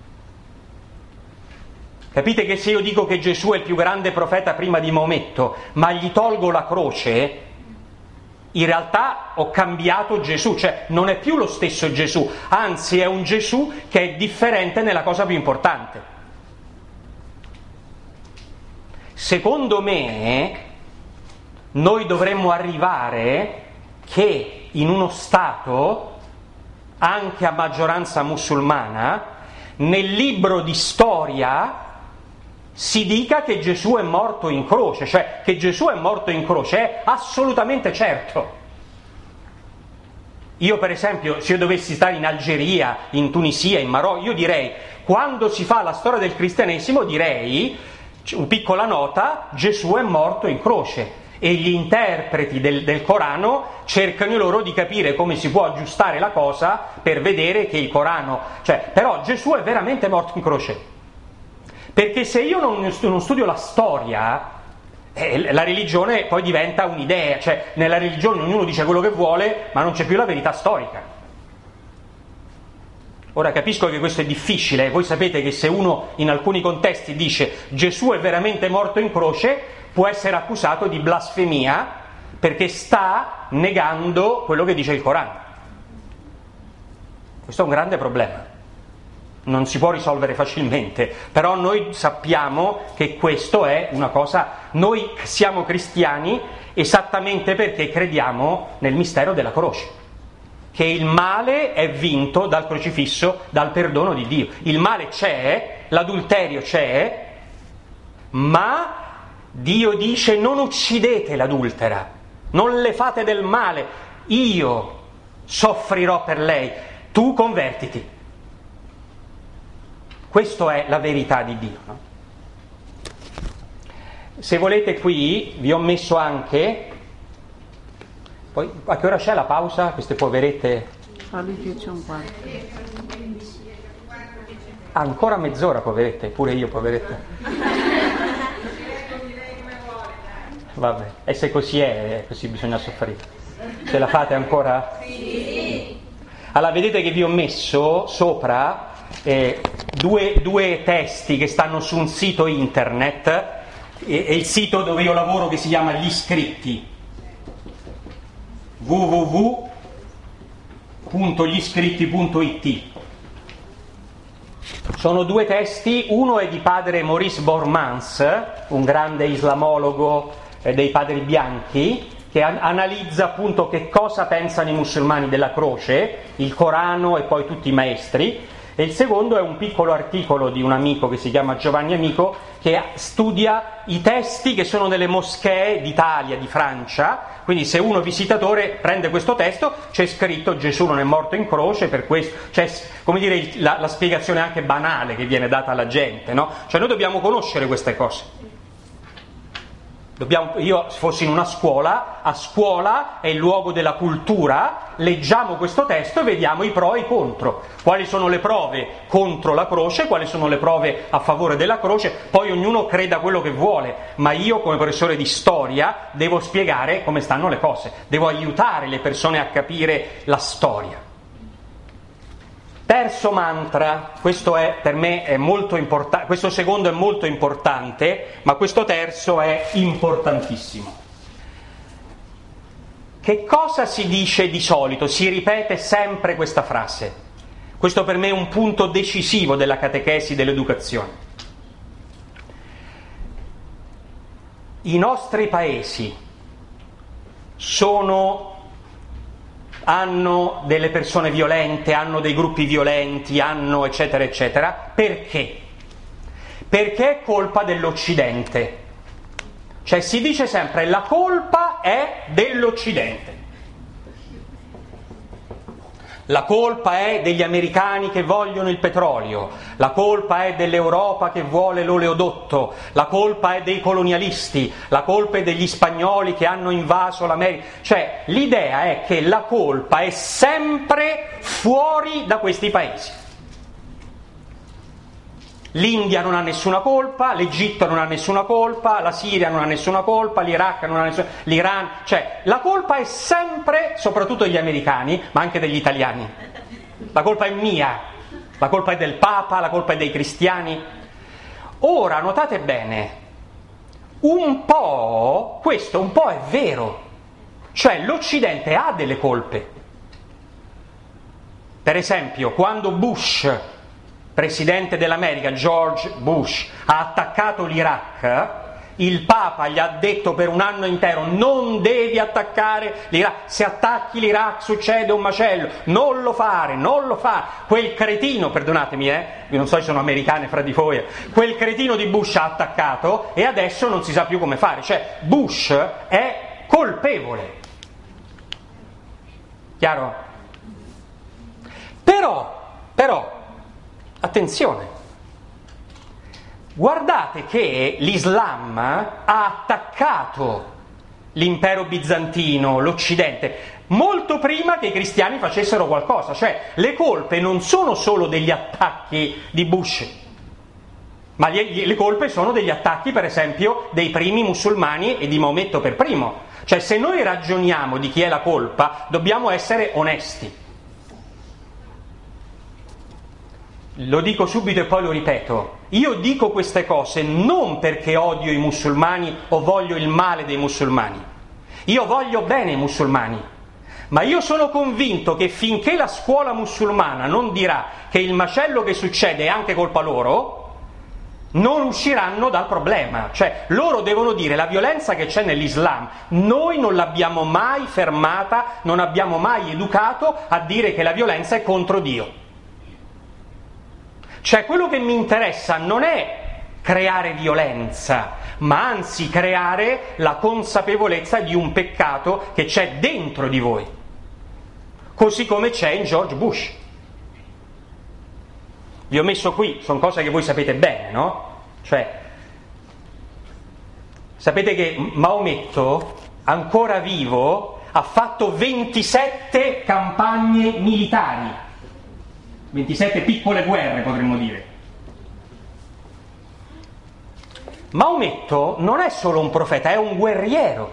Capite che se io dico che Gesù è il più grande profeta prima di Maometto, ma gli tolgo la croce, in realtà ho cambiato Gesù, cioè non è più lo stesso Gesù, anzi è un Gesù che è differente nella cosa più importante. Secondo me noi dovremmo arrivare che in uno Stato, anche a maggioranza musulmana, nel libro di storia si dica che Gesù è morto in croce, cioè che Gesù è morto in croce è assolutamente certo. Io per esempio, se io dovessi stare in Algeria, in Tunisia, in Marocco, io direi, quando si fa la storia del cristianesimo, direi, una piccola nota, Gesù è morto in croce, e gli interpreti del, del Corano cercano loro di capire come si può aggiustare la cosa per vedere che il Corano, cioè, però Gesù è veramente morto in croce. Perché se io non, non studio la storia, eh, la religione poi diventa un'idea, cioè nella religione ognuno dice quello che vuole, ma non c'è più la verità storica. Ora capisco che questo è difficile, voi sapete che se uno in alcuni contesti dice Gesù è veramente morto in croce, può essere accusato di blasfemia perché sta negando quello che dice il Corano. Questo è un grande problema. Non si può risolvere facilmente, però noi sappiamo che questo è una cosa, noi siamo cristiani esattamente perché crediamo nel mistero della croce, che il male è vinto dal crocifisso, dal perdono di Dio. Il male c'è, l'adulterio c'è, ma Dio dice non uccidete l'adultera, non le fate del male, io soffrirò per lei. tu convertiti. Questa è la verità di Dio, no? Se volete qui vi ho messo anche, poi a che ora c'è la pausa? Queste poverette? Alle dieci e un quarto. Ancora mezz'ora, poverette, pure io poveretta. Vabbè, e se così è, così bisogna soffrire. Ce la fate ancora? Sì. Allora, vedete che vi ho messo sopra eh, due, due testi che stanno su un sito internet, e, e il sito dove io lavoro, che si chiama Gli Scritti, w w w punto gli scritti punto i t. Sono due testi, uno è di padre Maurice Bormans, un grande islamologo eh, dei padri bianchi, che an- analizza appunto che cosa pensano i musulmani della croce, il Corano e poi tutti i maestri, e il secondo è un piccolo articolo di un amico che si chiama Giovanni Amico, che studia i testi che sono nelle moschee d'Italia, di Francia. Quindi se uno visitatore prende questo testo, c'è scritto Gesù non è morto in croce, per questo c'è, come dire, il, la, la spiegazione anche banale che viene data alla gente, no? Cioè noi dobbiamo conoscere queste cose. Dobbiamo, io se fossi in una scuola, a scuola è il luogo della cultura, leggiamo questo testo e vediamo i pro e i contro. Quali sono le prove contro la croce, quali sono le prove a favore della croce, poi ognuno creda quello che vuole, ma io come professore di storia devo spiegare come stanno le cose, devo aiutare le persone a capire la storia. Terzo mantra, questo è per me è molto importante, questo secondo è molto importante, ma questo terzo è importantissimo. Che cosa si dice di solito? Si ripete sempre questa frase. Questo per me è un punto decisivo della catechesi dell'educazione. I nostri paesi sono hanno delle persone violente, hanno dei gruppi violenti, hanno eccetera eccetera. Perché? Perché è colpa dell'Occidente. Cioè si dice sempre la colpa è dell'Occidente. La colpa è degli americani che vogliono il petrolio, la colpa è dell'Europa che vuole l'oleodotto, la colpa è dei colonialisti, la colpa è degli spagnoli che hanno invaso l'America. Cioè l'idea è che la colpa è sempre fuori da questi paesi. L'India non ha nessuna colpa, l'Egitto non ha nessuna colpa, la Siria non ha nessuna colpa, l'Iraq non ha nessuna, l'Iran, cioè la colpa è sempre, soprattutto degli americani, ma anche degli italiani. La colpa è mia, la colpa è del Papa, la colpa è dei cristiani. Ora, notate bene, un po', questo un po' è vero, cioè l'Occidente ha delle colpe. Per esempio, quando Bush, presidente dell'America, George Bush, ha attaccato l'Iraq, il Papa gli ha detto per un anno intero non devi attaccare l'Iraq, se attacchi l'Iraq succede un macello, non lo fare, non lo fare. Quel cretino, perdonatemi, eh, io non so se sono americane fra di voi, quel cretino di Bush ha attaccato e adesso non si sa più come fare, cioè Bush è colpevole. Chiaro? Però, però, attenzione, guardate che l'Islam ha attaccato l'impero bizantino, l'Occidente, molto prima che i cristiani facessero qualcosa, cioè le colpe non sono solo degli attacchi di Bush, ma gli, le colpe sono degli attacchi, per esempio, dei primi musulmani e di Maometto per primo. Cioè se noi ragioniamo di chi è la colpa, dobbiamo essere onesti. Lo dico subito e poi lo ripeto, io dico queste cose non perché odio i musulmani o voglio il male dei musulmani, io voglio bene ai musulmani, ma io sono convinto che finché la scuola musulmana non dirà che il macello che succede è anche colpa loro, non usciranno dal problema. Cioè loro devono dire la violenza che c'è nell'Islam, noi non l'abbiamo mai fermata, non abbiamo mai educato a dire che la violenza è contro Dio. Cioè quello che mi interessa non è creare violenza, ma anzi creare la consapevolezza di un peccato che c'è dentro di voi, così come c'è in George Bush. Vi ho messo qui, sono cose che voi sapete bene, no? Cioè, sapete che Maometto, ancora vivo, ha fatto ventisette campagne militari, ventisette piccole guerre potremmo dire. Maometto non è solo un profeta, è un guerriero.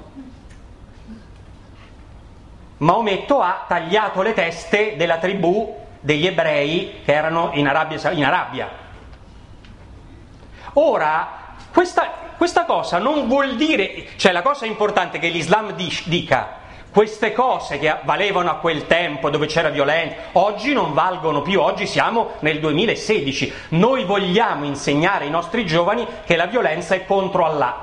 Maometto ha tagliato le teste della tribù degli ebrei che erano in Arabia. In Arabia. Ora, questa, questa cosa non vuol dire, cioè la cosa importante è che l'Islam dica queste cose che valevano a quel tempo dove c'era violenza, oggi non valgono più, oggi siamo nel duemilasedici, noi vogliamo insegnare ai nostri giovani che la violenza è contro Allah.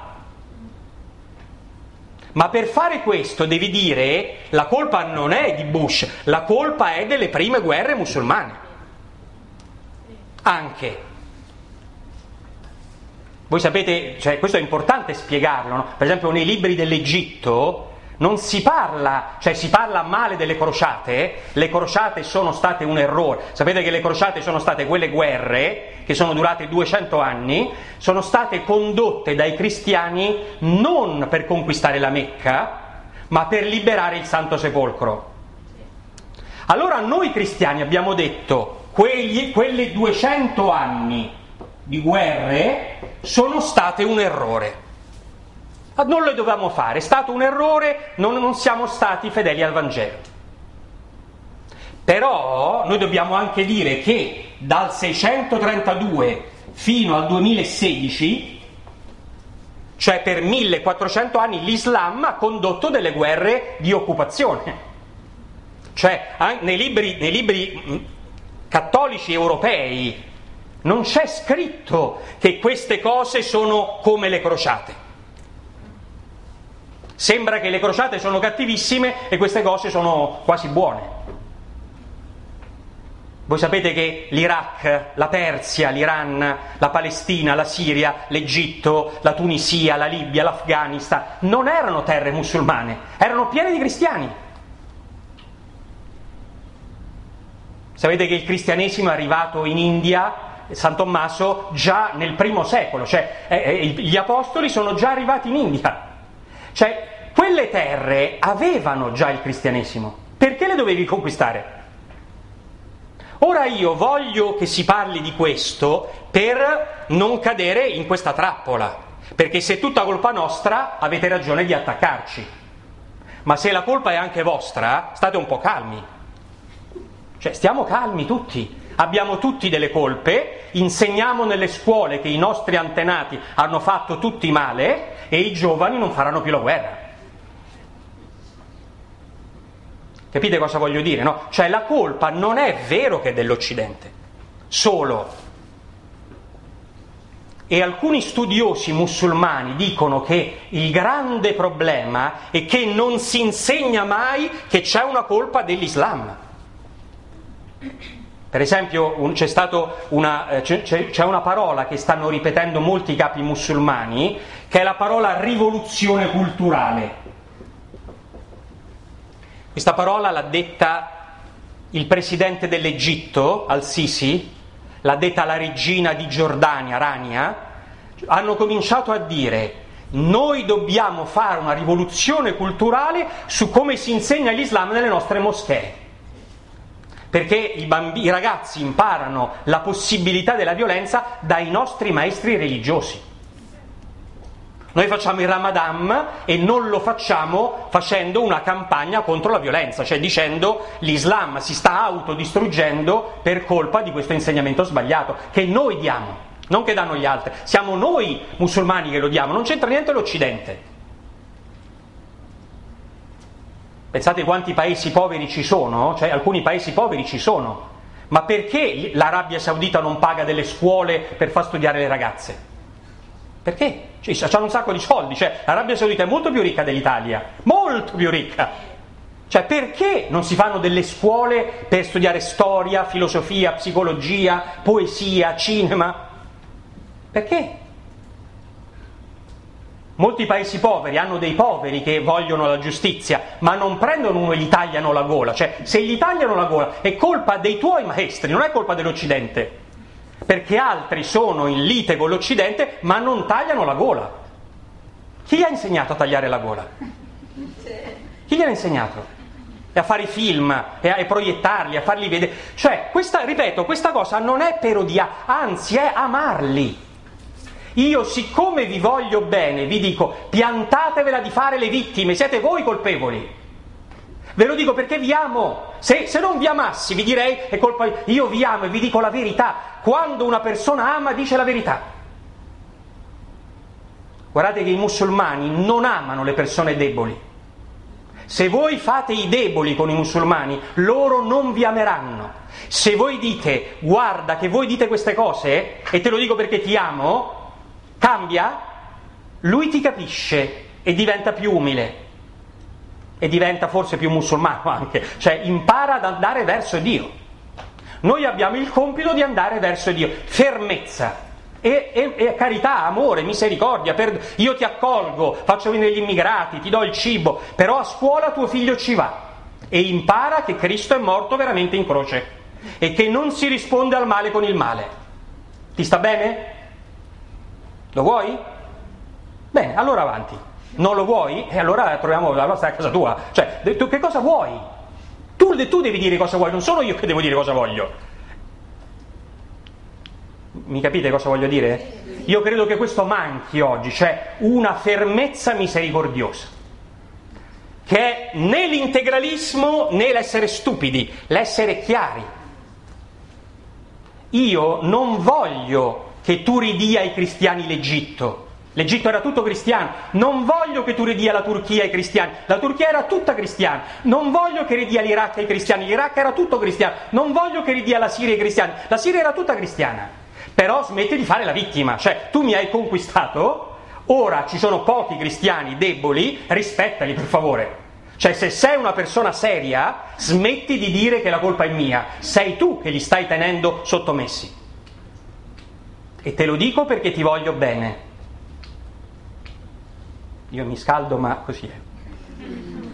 Ma per fare questo devi dire la colpa non è di Bush, la colpa è delle prime guerre musulmane. Anche. Voi sapete, cioè questo è importante spiegarlo, no? Per esempio nei libri dell'Egitto non si parla, cioè si parla male delle crociate, le crociate sono state un errore. Sapete che le crociate sono state quelle guerre che sono durate duecento anni, sono state condotte dai cristiani non per conquistare la Mecca, ma per liberare il Santo Sepolcro. Allora noi cristiani abbiamo detto, quegli, quelle duecento anni di guerre sono state un errore. Non lo dovevamo fare, è stato un errore, non, non siamo stati fedeli al Vangelo. Però noi dobbiamo anche dire che dal seicentotrentadue fino al duemilasedici, cioè per millequattrocento anni, l'Islam ha condotto delle guerre di occupazione. Cioè nei libri, nei libri cattolici europei non c'è scritto che queste cose sono come le crociate. Sembra che le crociate sono cattivissime e queste cose sono quasi buone. Voi sapete che l'Iraq, la Persia, l'Iran, la Palestina, la Siria, l'Egitto, la Tunisia, la Libia, l'Afghanistan non erano terre musulmane, erano piene di cristiani. Sapete che il cristianesimo è arrivato in India, San Tommaso, già nel primo secolo, cioè eh, gli apostoli sono già arrivati in India. Cioè, quelle terre avevano già il cristianesimo. Perché le dovevi conquistare? Ora io voglio che si parli di questo per non cadere in questa trappola. Perché se è tutta colpa nostra, avete ragione di attaccarci. Ma se la colpa è anche vostra, state un po' calmi. Cioè, stiamo calmi tutti. Abbiamo tutti delle colpe, insegniamo nelle scuole che i nostri antenati hanno fatto tutti male e i giovani non faranno più la guerra. Capite cosa voglio dire, no? Cioè la colpa non è vero che è dell'Occidente, solo. E alcuni studiosi musulmani dicono che il grande problema è che non si insegna mai che c'è una colpa dell'Islam. Per esempio un, c'è, stato una, eh, c'è, c'è una parola che stanno ripetendo molti capi musulmani, che è la parola rivoluzione culturale. Questa parola l'ha detta il presidente dell'Egitto, Al-Sisi, l'ha detta la regina di Giordania, Rania. Hanno cominciato a dire: noi dobbiamo fare una rivoluzione culturale su come si insegna l'Islam nelle nostre moschee. Perché i, bambini, i ragazzi imparano la possibilità della violenza dai nostri maestri religiosi. Noi facciamo il Ramadan e non lo facciamo facendo una campagna contro la violenza, cioè dicendo l'Islam si sta autodistruggendo per colpa di questo insegnamento sbagliato, che noi diamo, non che danno gli altri. Siamo noi musulmani che lo diamo, non c'entra niente l'Occidente. Pensate quanti paesi poveri ci sono, cioè alcuni paesi poveri ci sono, ma perché l'Arabia Saudita non paga delle scuole per far studiare le ragazze? Perché? Cioè, c'hanno un sacco di soldi, cioè l'Arabia Saudita è molto più ricca dell'Italia, molto più ricca. Cioè perché non si fanno delle scuole per studiare storia, filosofia, psicologia, poesia, cinema? Perché? Molti paesi poveri hanno dei poveri che vogliono la giustizia, ma non prendono uno e gli tagliano la gola. Cioè, se gli tagliano la gola è colpa dei tuoi maestri, non è colpa dell'Occidente. perché altri sono in lite con l'Occidente ma non tagliano la gola. Chi gli ha insegnato a tagliare la gola? Chi gliel'ha insegnato? E a fare i film, e a e proiettarli, a farli vedere. Cioè, questa, ripeto, questa cosa non è per odiare, anzi è amarli. Io, siccome vi voglio bene, vi dico, piantatevela di fare le vittime, siete voi colpevoli. Ve lo dico perché vi amo. Se, se non vi amassi, vi direi, è colpa mia. Io vi amo e vi dico la verità. Quando una persona ama, dice la verità. Guardate che i musulmani non amano le persone deboli. Se voi fate i deboli con i musulmani, loro non vi ameranno. Se voi dite, guarda che voi dite queste cose, e te lo dico perché ti amo, cambia, lui ti capisce e diventa più umile. E diventa forse più musulmano anche, cioè impara ad andare verso Dio. Noi abbiamo il compito di andare verso Dio, fermezza e, e, e carità, amore, misericordia, per, io ti accolgo, faccio venire gli immigrati, ti do il cibo, però a scuola tuo figlio ci va e impara che Cristo è morto veramente in croce e che non si risponde al male con il male. Ti sta bene? Lo vuoi? Bene, allora avanti. Non lo vuoi? E allora troviamo la nostra a casa tua. Cioè, tu che cosa vuoi? Tu, tu devi dire cosa vuoi, non sono io che devo dire cosa voglio. Mi capite cosa voglio dire? Io credo che questo manchi oggi, cioè una fermezza misericordiosa, che è né l'integralismo né l'essere stupidi, l'essere chiari. Io non voglio che tu ridia ai cristiani l'Egitto. L'Egitto era tutto cristiano, non voglio che tu ridia la Turchia ai cristiani, la Turchia era tutta cristiana, non voglio che ridia l'Iraq ai cristiani, l'Iraq era tutto cristiano, non voglio che ridia la Siria ai cristiani, la Siria era tutta cristiana, però smetti di fare la vittima, cioè tu mi hai conquistato, ora ci sono pochi cristiani deboli, rispettali per favore, cioè se sei una persona seria smetti di dire che la colpa è mia, sei tu che li stai tenendo sottomessi, e te lo dico perché ti voglio bene. Io mi scaldo, ma così è.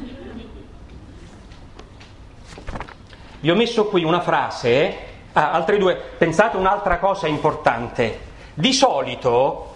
Vi ho messo qui una frase, ah, altre due, pensate un'altra cosa importante. Di solito,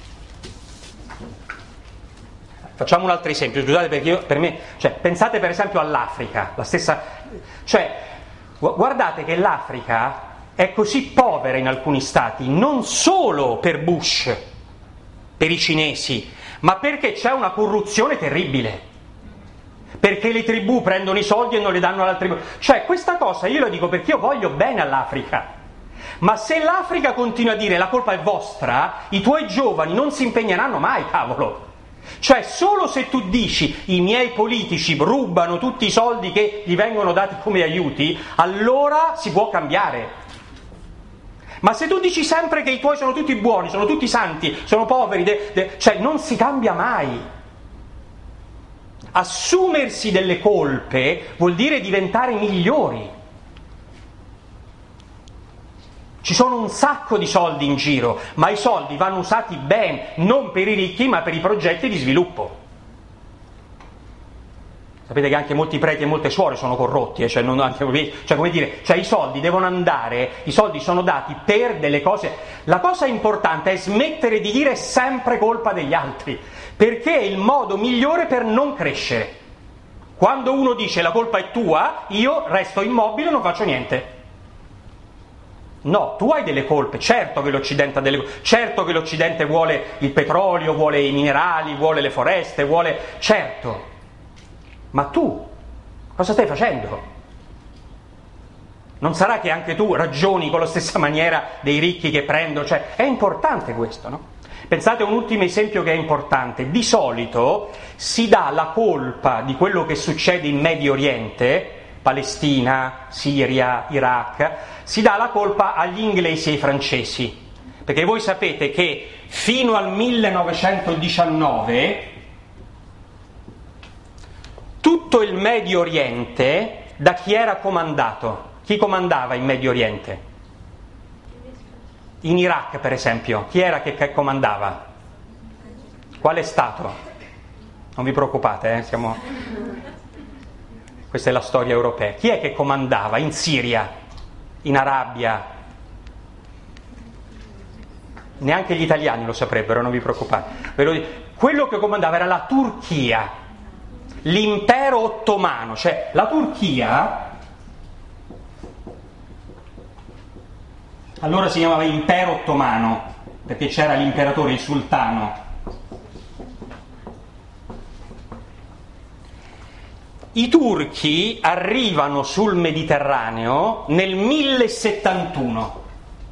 facciamo un altro esempio, scusate perché io, per me, cioè, pensate per esempio all'Africa, la stessa, cioè, guardate che l'Africa è così povera in alcuni stati, non solo per Bush, per i cinesi, ma perché c'è una corruzione terribile, perché le tribù prendono i soldi e non li danno alle altre tribù. Cioè questa cosa io la dico perché io voglio bene all'Africa, ma se l'Africa continua a dire la colpa è vostra, i tuoi giovani non si impegneranno mai, cavolo. Cioè solo se tu dici i miei politici rubano tutti i soldi che gli vengono dati come aiuti, allora si può cambiare. Ma se tu dici sempre che i tuoi sono tutti buoni, sono tutti santi, sono poveri, de, de, cioè non si cambia mai. Assumersi delle colpe vuol dire diventare migliori. Ci sono un sacco di soldi in giro, ma i soldi vanno usati bene, non per i ricchi, ma per i progetti di sviluppo. Sapete che anche molti preti e molte suore sono corrotti, eh? cioè, non anche, cioè come dire, cioè i soldi devono andare, i soldi sono dati per delle cose. La cosa importante è smettere di dire sempre colpa degli altri, perché è il modo migliore per non crescere. Quando uno dice la colpa è tua, io resto immobile e non faccio niente. No, tu hai delle colpe, certo che l'Occidente ha delle colpe, certo che l'Occidente vuole il petrolio, vuole i minerali, vuole le foreste, vuole, certo. Ma tu cosa stai facendo? Non sarà che anche tu ragioni con la stessa maniera dei ricchi che prendono? Cioè, è importante questo, no? Pensate a un ultimo esempio che è importante. Di solito si dà la colpa di quello che succede in Medio Oriente, Palestina, Siria, Iraq, si dà la colpa agli inglesi e ai francesi. Perché voi sapete che fino al millenovecentodiciannove tutto il Medio Oriente da chi era comandato? Chi comandava in Medio Oriente? In Iraq, per esempio, chi era che, che comandava? Quale Stato? Non vi preoccupate, eh? Siamo... questa è la storia europea. Chi è che comandava in Siria, in Arabia? neanche gli italiani lo saprebbero, non vi preoccupate. Ve lo dico. Quello che comandava era la Turchia, l'impero ottomano, cioè la Turchia allora si chiamava impero ottomano, perché c'era l'imperatore, il sultano. I turchi arrivano sul Mediterraneo nel millesettantuno,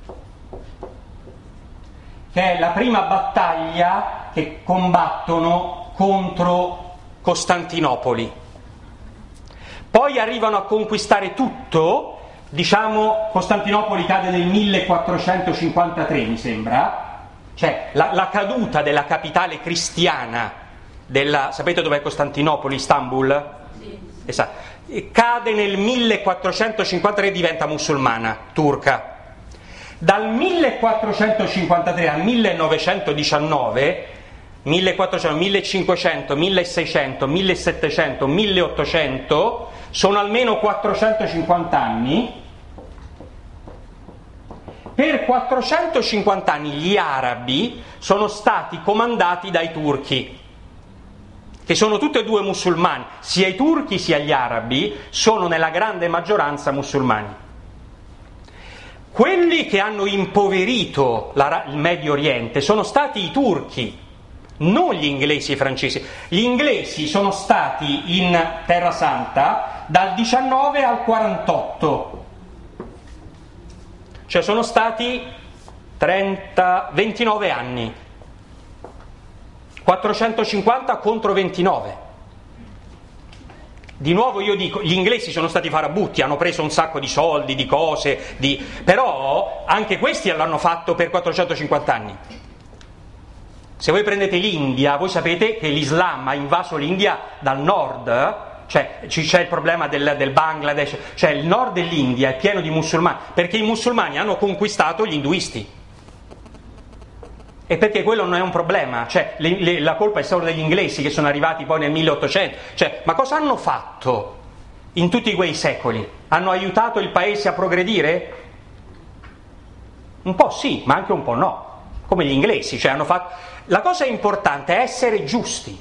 che è la prima battaglia che combattono contro Costantinopoli. Poi arrivano a conquistare tutto, diciamo Costantinopoli cade nel millequattrocentocinquantatré, mi sembra, cioè la, la caduta della capitale cristiana, della, sapete dov'è Costantinopoli, Istanbul? Esatto. Cade nel millequattrocentocinquantatré e diventa musulmana, turca. Dal millequattrocentocinquantatré al millenovecentodiciannove, millequattrocento, millecinquecento, milleseicento, millesettecento, milleottocento, sono almeno quattrocentocinquanta anni. Per quattrocentocinquanta anni gli arabi sono stati comandati dai turchi, che sono tutti e due musulmani, sia i turchi sia gli arabi sono nella grande maggioranza musulmani. Quelli che hanno impoverito la, il Medio Oriente sono stati i turchi, non gli inglesi e i francesi. Gli inglesi sono stati in Terra Santa dal diciannove al quarantotto, cioè sono stati trenta, ventinove anni. quattrocentocinquanta contro ventinove. Di nuovo io dico, gli inglesi sono stati farabutti, hanno preso un sacco di soldi, di cose, di... però anche questi l'hanno fatto per quattrocentocinquanta anni. Se voi prendete l'India, voi sapete che l'Islam ha invaso l'India dal nord, cioè c'è il problema del, del Bangladesh, cioè il nord dell'India è pieno di musulmani, perché i musulmani hanno conquistato gli induisti. E perché quello non è un problema, cioè le, le, la colpa è solo degli inglesi che sono arrivati poi nel milleottocento, cioè ma cosa hanno fatto in tutti quei secoli? Hanno aiutato il paese a progredire? Un po' sì, ma anche un po' no, come gli inglesi, cioè hanno fatto... La cosa importante è essere giusti.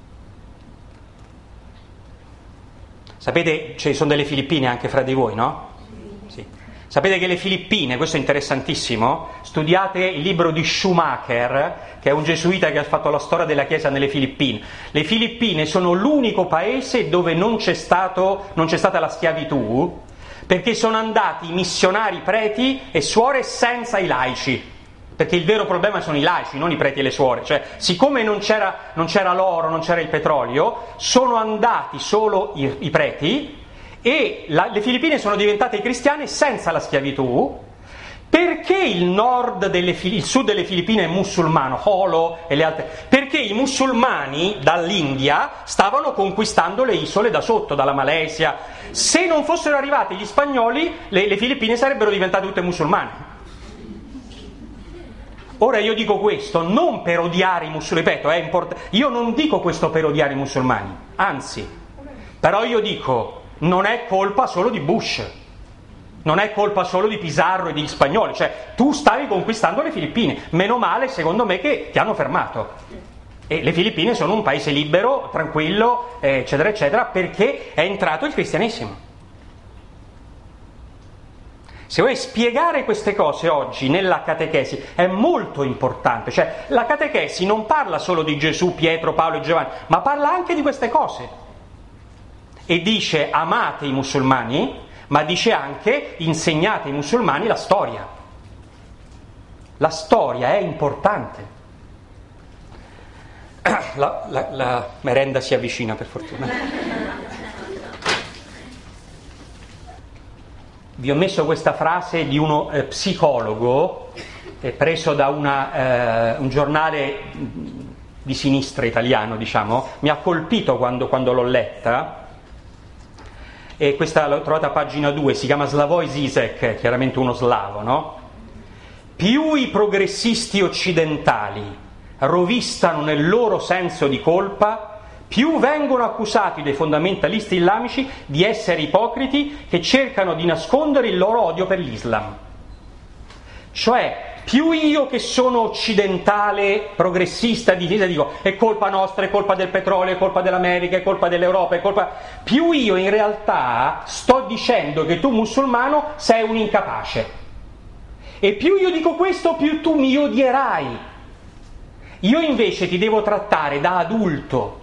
Sapete, ci sono delle Filippine anche fra di voi, no? Sapete che le Filippine, questo è interessantissimo, studiate il libro di Schumacher, che è un gesuita che ha fatto la storia della Chiesa nelle Filippine. Le Filippine sono l'unico paese dove non c'è stato, non c'è stata la schiavitù, perché sono andati i missionari, preti e suore senza i laici, perché il vero problema sono i laici, non i preti e le suore. Cioè, siccome non c'era, non c'era l'oro, non c'era il petrolio, sono andati solo i, i preti, e la, le Filippine sono diventate cristiane senza la schiavitù. Perché il nord delle, il sud delle Filippine è musulmano, Jolo e le altre? Perché i musulmani dall'India stavano conquistando le isole da sotto, dalla Malesia. Se non fossero arrivati gli spagnoli, le, le Filippine sarebbero diventate tutte musulmane. Ora io dico questo non per odiare i musulmani, ripeto, è importante. Io non dico questo per odiare i musulmani, anzi, però io dico non è colpa solo di Bush, non è colpa solo di Pizarro e degli spagnoli, cioè tu stavi conquistando le Filippine, meno male secondo me che ti hanno fermato. E le Filippine sono un paese libero, tranquillo, eccetera eccetera, perché è entrato il cristianesimo. Se vuoi spiegare queste cose oggi nella catechesi è molto importante, cioè la catechesi non parla solo di Gesù, Pietro, Paolo e Giovanni, ma parla anche di queste cose. E dice amate i musulmani, ma dice anche insegnate ai musulmani la storia. La storia è importante. La, la, la merenda si avvicina, per fortuna. Vi ho messo questa frase di uno eh, psicologo eh, preso da una, eh, un giornale di sinistra italiano, diciamo. Mi ha colpito quando, quando l'ho letta. E questa l'ho trovata a pagina due, si chiama Slavoj Zizek, chiaramente uno slavo, no? Più i progressisti occidentali rovistano nel loro senso di colpa, più vengono accusati dai fondamentalisti islamici di essere ipocriti che cercano di nascondere il loro odio per l'Islam. Cioè, più io che sono occidentale, progressista, di chiesa, dico è colpa nostra, è colpa del petrolio, è colpa dell'America, è colpa dell'Europa, è colpa... Più io in realtà sto dicendo che tu musulmano sei un incapace. E più io dico questo, più tu mi odierai. Io invece ti devo trattare da adulto.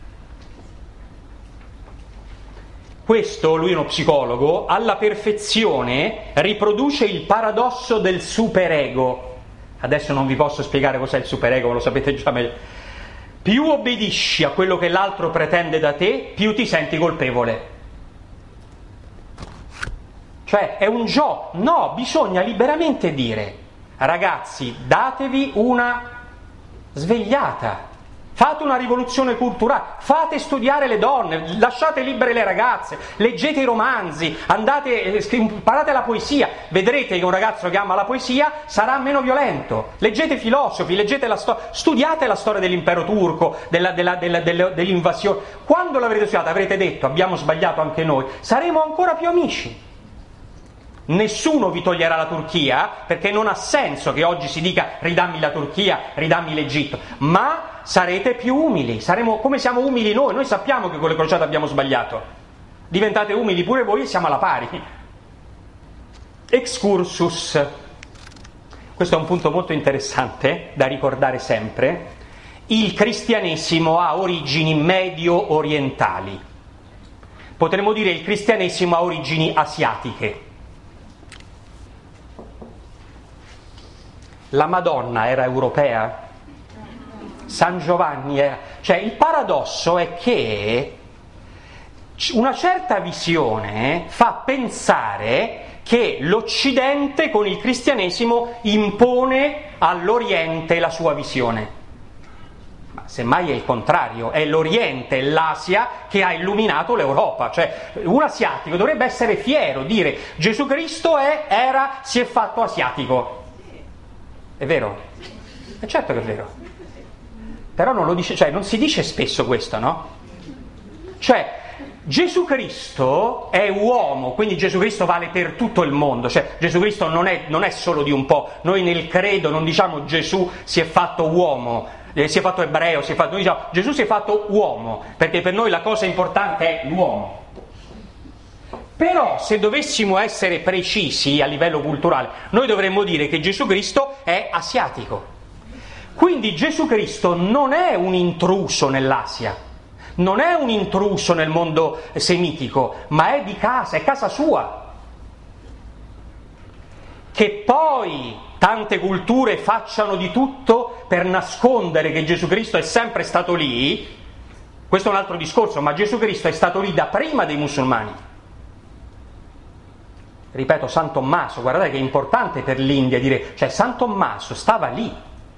Questo, lui è uno psicologo, alla perfezione riproduce il paradosso del superego. Adesso non vi posso spiegare cos'è il superego, lo sapete già meglio. Più obbedisci a quello che l'altro pretende da te, più ti senti colpevole. Cioè, è un gioco. No, bisogna liberamente dire, ragazzi, datevi una svegliata. Fate una rivoluzione culturale, fate studiare le donne, lasciate libere le ragazze, leggete i romanzi, andate, imparate la poesia, vedrete che un ragazzo che ama la poesia sarà meno violento. Leggete i filosofi, leggete la storia, studiate la storia dell'impero turco, della, della, della, della, dell'invasione. Quando l'avrete studiata avrete detto, abbiamo sbagliato anche noi, saremo ancora più amici. Nessuno vi toglierà la Turchia, perché non ha senso che oggi si dica ridammi la Turchia, ridammi l'Egitto, ma sarete più umili, saremo come siamo umili noi, noi sappiamo che con le crociate abbiamo sbagliato, diventate umili pure voi e siamo alla pari. Excursus, questo è un punto molto interessante da ricordare sempre. Il cristianesimo ha origini medio orientali, potremmo dire il cristianesimo ha origini asiatiche. La Madonna era europea? San Giovanni era... Cioè, il paradosso è che una certa visione fa pensare che l'Occidente con il cristianesimo impone all'Oriente la sua visione. Ma semmai è il contrario, è l'Oriente, l'Asia che ha illuminato l'Europa. Cioè, un asiatico dovrebbe essere fiero, dire Gesù Cristo è, era, si è fatto asiatico. È vero? È certo che è vero. Però non lo dice, cioè non si dice spesso questo, no? Cioè, Gesù Cristo è uomo, quindi Gesù Cristo vale per tutto il mondo, cioè Gesù Cristo non è, non è solo di un po'. Noi nel credo non diciamo Gesù si è fatto uomo, eh, si è fatto ebreo, si è fatto, noi diciamo Gesù si è fatto uomo, perché per noi la cosa importante è l'uomo. Però se dovessimo essere precisi a livello culturale, noi dovremmo dire che Gesù Cristo è asiatico. Quindi Gesù Cristo non è un intruso nell'Asia, non è un intruso nel mondo semitico, ma è di casa, è casa sua. Che poi tante culture facciano di tutto per nascondere che Gesù Cristo è sempre stato lì, questo è un altro discorso, ma Gesù Cristo è stato lì da prima dei musulmani. Ripeto, San Tommaso, guardate che è importante per l'India dire, cioè San Tommaso stava lì.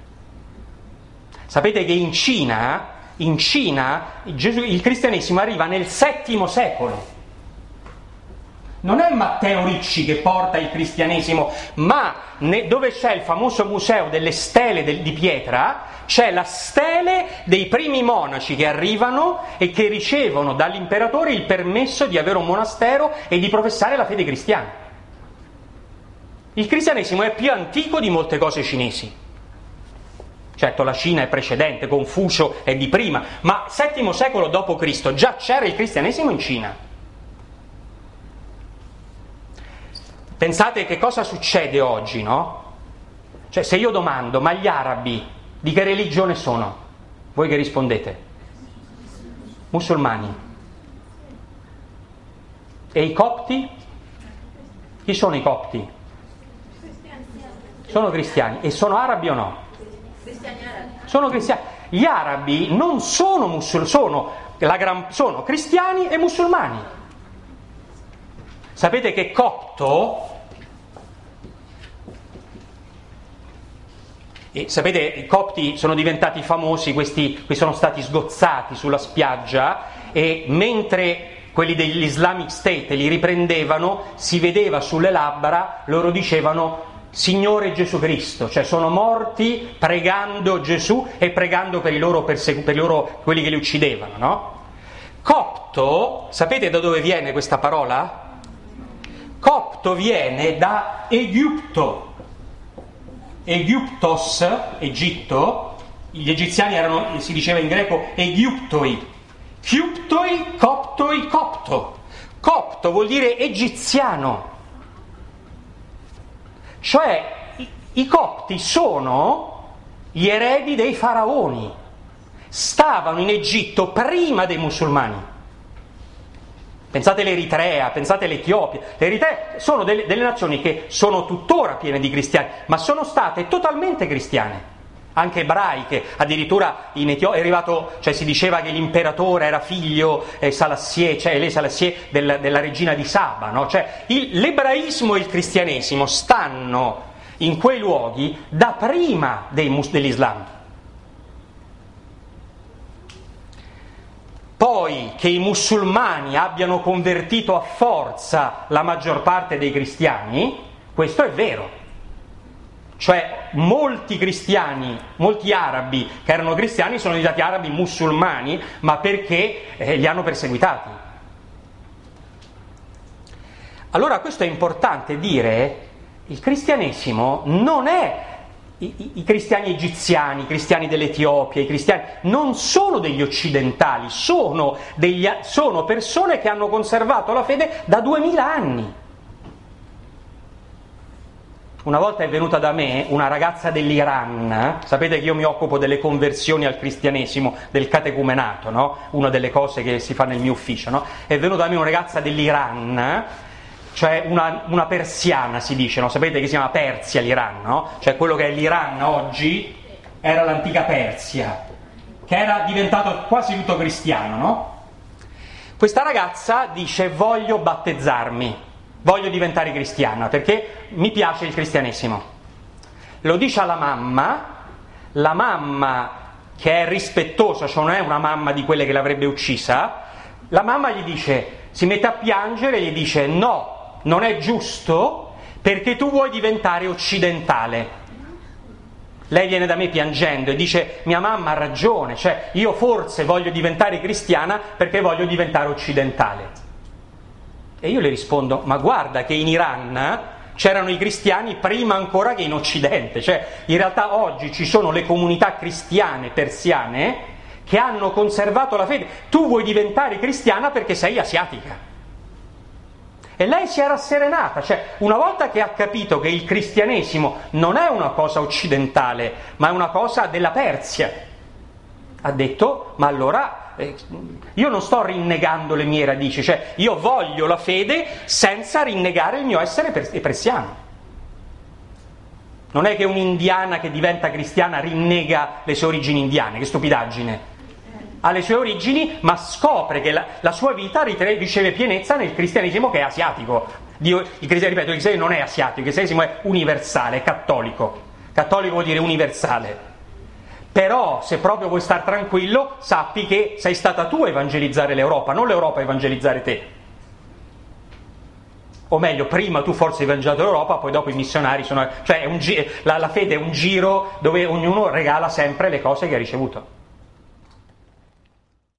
Sapete che in Cina, in Cina Gesù, il cristianesimo arriva nel settimo secolo. Non è Matteo Ricci che porta il cristianesimo, ma ne, dove c'è il famoso museo delle stele del, di pietra, c'è la stele dei primi monaci che arrivano e che ricevono dall'imperatore il permesso di avere un monastero e di professare la fede cristiana. Il cristianesimo è più antico di molte cose cinesi. Certo, la Cina è precedente, Confucio è di prima, ma settimo secolo dopo Cristo già c'era il cristianesimo in Cina. Pensate che cosa succede oggi, no? Cioè, se io domando, ma gli arabi di che religione sono? Voi che rispondete? Musulmani. E i copti? Chi sono i copti? Sono cristiani. E sono arabi o no? Cristiani arabi. Sono cristiani. Gli arabi non sono musulmani, sono, la gran, sono cristiani e musulmani. Sapete che copto, e sapete i copti sono diventati famosi, questi, questi sono stati sgozzati sulla spiaggia e mentre quelli dell'Islamic State li riprendevano si vedeva sulle labbra, loro dicevano Signore Gesù Cristo, cioè sono morti pregando Gesù e pregando per i loro, persegu- per i loro quelli che li uccidevano, no? Copto, sapete da dove viene questa parola? Copto viene da Egitto. Egyptos, Egitto, gli egiziani erano, si diceva in greco, Egyptoi, Kyptoi, Coptoi, Copto. Copto vuol dire egiziano, cioè i, i copti sono gli eredi dei faraoni, stavano in Egitto prima dei musulmani. Pensate all'Eritrea, pensate all'Etiopia. L'Eritrea sono delle, delle nazioni che sono tuttora piene di cristiani, ma sono state totalmente cristiane, anche ebraiche. Addirittura in Etiopia è arrivato, cioè si diceva che l'imperatore era figlio eh, Salassie, cioè lei Salassie del, della regina di Saba, no? Cioè il, l'ebraismo e il cristianesimo stanno in quei luoghi da prima dei, dell'Islam. Poi che i musulmani abbiano convertito a forza la maggior parte dei cristiani, questo è vero. Cioè molti cristiani, molti arabi che erano cristiani sono diventati arabi musulmani, ma perché eh, li hanno perseguitati. Allora questo è importante dire, il cristianesimo non è I, i, i cristiani egiziani, i cristiani dell'Etiopia, i cristiani non sono degli occidentali, sono, degli, sono persone che hanno conservato la fede da duemila anni. Una volta è venuta da me una ragazza dell'Iran, sapete che io mi occupo delle conversioni al cristianesimo, del catecumenato, no? Una delle cose che si fa nel mio ufficio, no? È venuta da me una ragazza dell'Iran, cioè una, una persiana si dice, no? Sapete che si chiama Persia l'Iran, no? Cioè quello che è l'Iran oggi era l'antica Persia, che era diventato quasi tutto cristiano, no? Questa ragazza dice: voglio battezzarmi, voglio diventare cristiana perché mi piace il cristianesimo. Lo dice alla mamma, la mamma che è rispettosa, cioè non è una mamma di quelle che l'avrebbe uccisa, la mamma gli dice, si mette a piangere e gli dice: no, non è giusto perché tu vuoi diventare occidentale. Lei viene da me piangendo e dice: mia mamma ha ragione, cioè io forse voglio diventare cristiana perché voglio diventare occidentale. E io le rispondo: ma guarda che in Iran c'erano i cristiani prima ancora che in Occidente, cioè in realtà oggi ci sono le comunità cristiane persiane che hanno conservato la fede. Tu vuoi diventare cristiana perché sei asiatica. E lei si è rasserenata, cioè una volta che ha capito che il cristianesimo non è una cosa occidentale, ma è una cosa della Persia, ha detto: ma allora eh, io non sto rinnegando le mie radici, cioè io voglio la fede senza rinnegare il mio essere persiano. Non è che un'indiana che diventa cristiana rinnega le sue origini indiane, che stupidaggine. Ha le sue origini, ma scopre che la, la sua vita riceve pienezza nel cristianesimo che è asiatico. Dio, il cristianesimo, ripeto, il cristianesimo non è asiatico, il cristianesimo è universale, è cattolico. Cattolico vuol dire universale. Però, se proprio vuoi star tranquillo, sappi che sei stata tu a evangelizzare l'Europa, non l'Europa a evangelizzare te. O meglio, prima tu forse hai evangelizato l'Europa, poi dopo i missionari sono... Cioè, è un gi- la, la fede è un giro dove ognuno regala sempre le cose che ha ricevuto.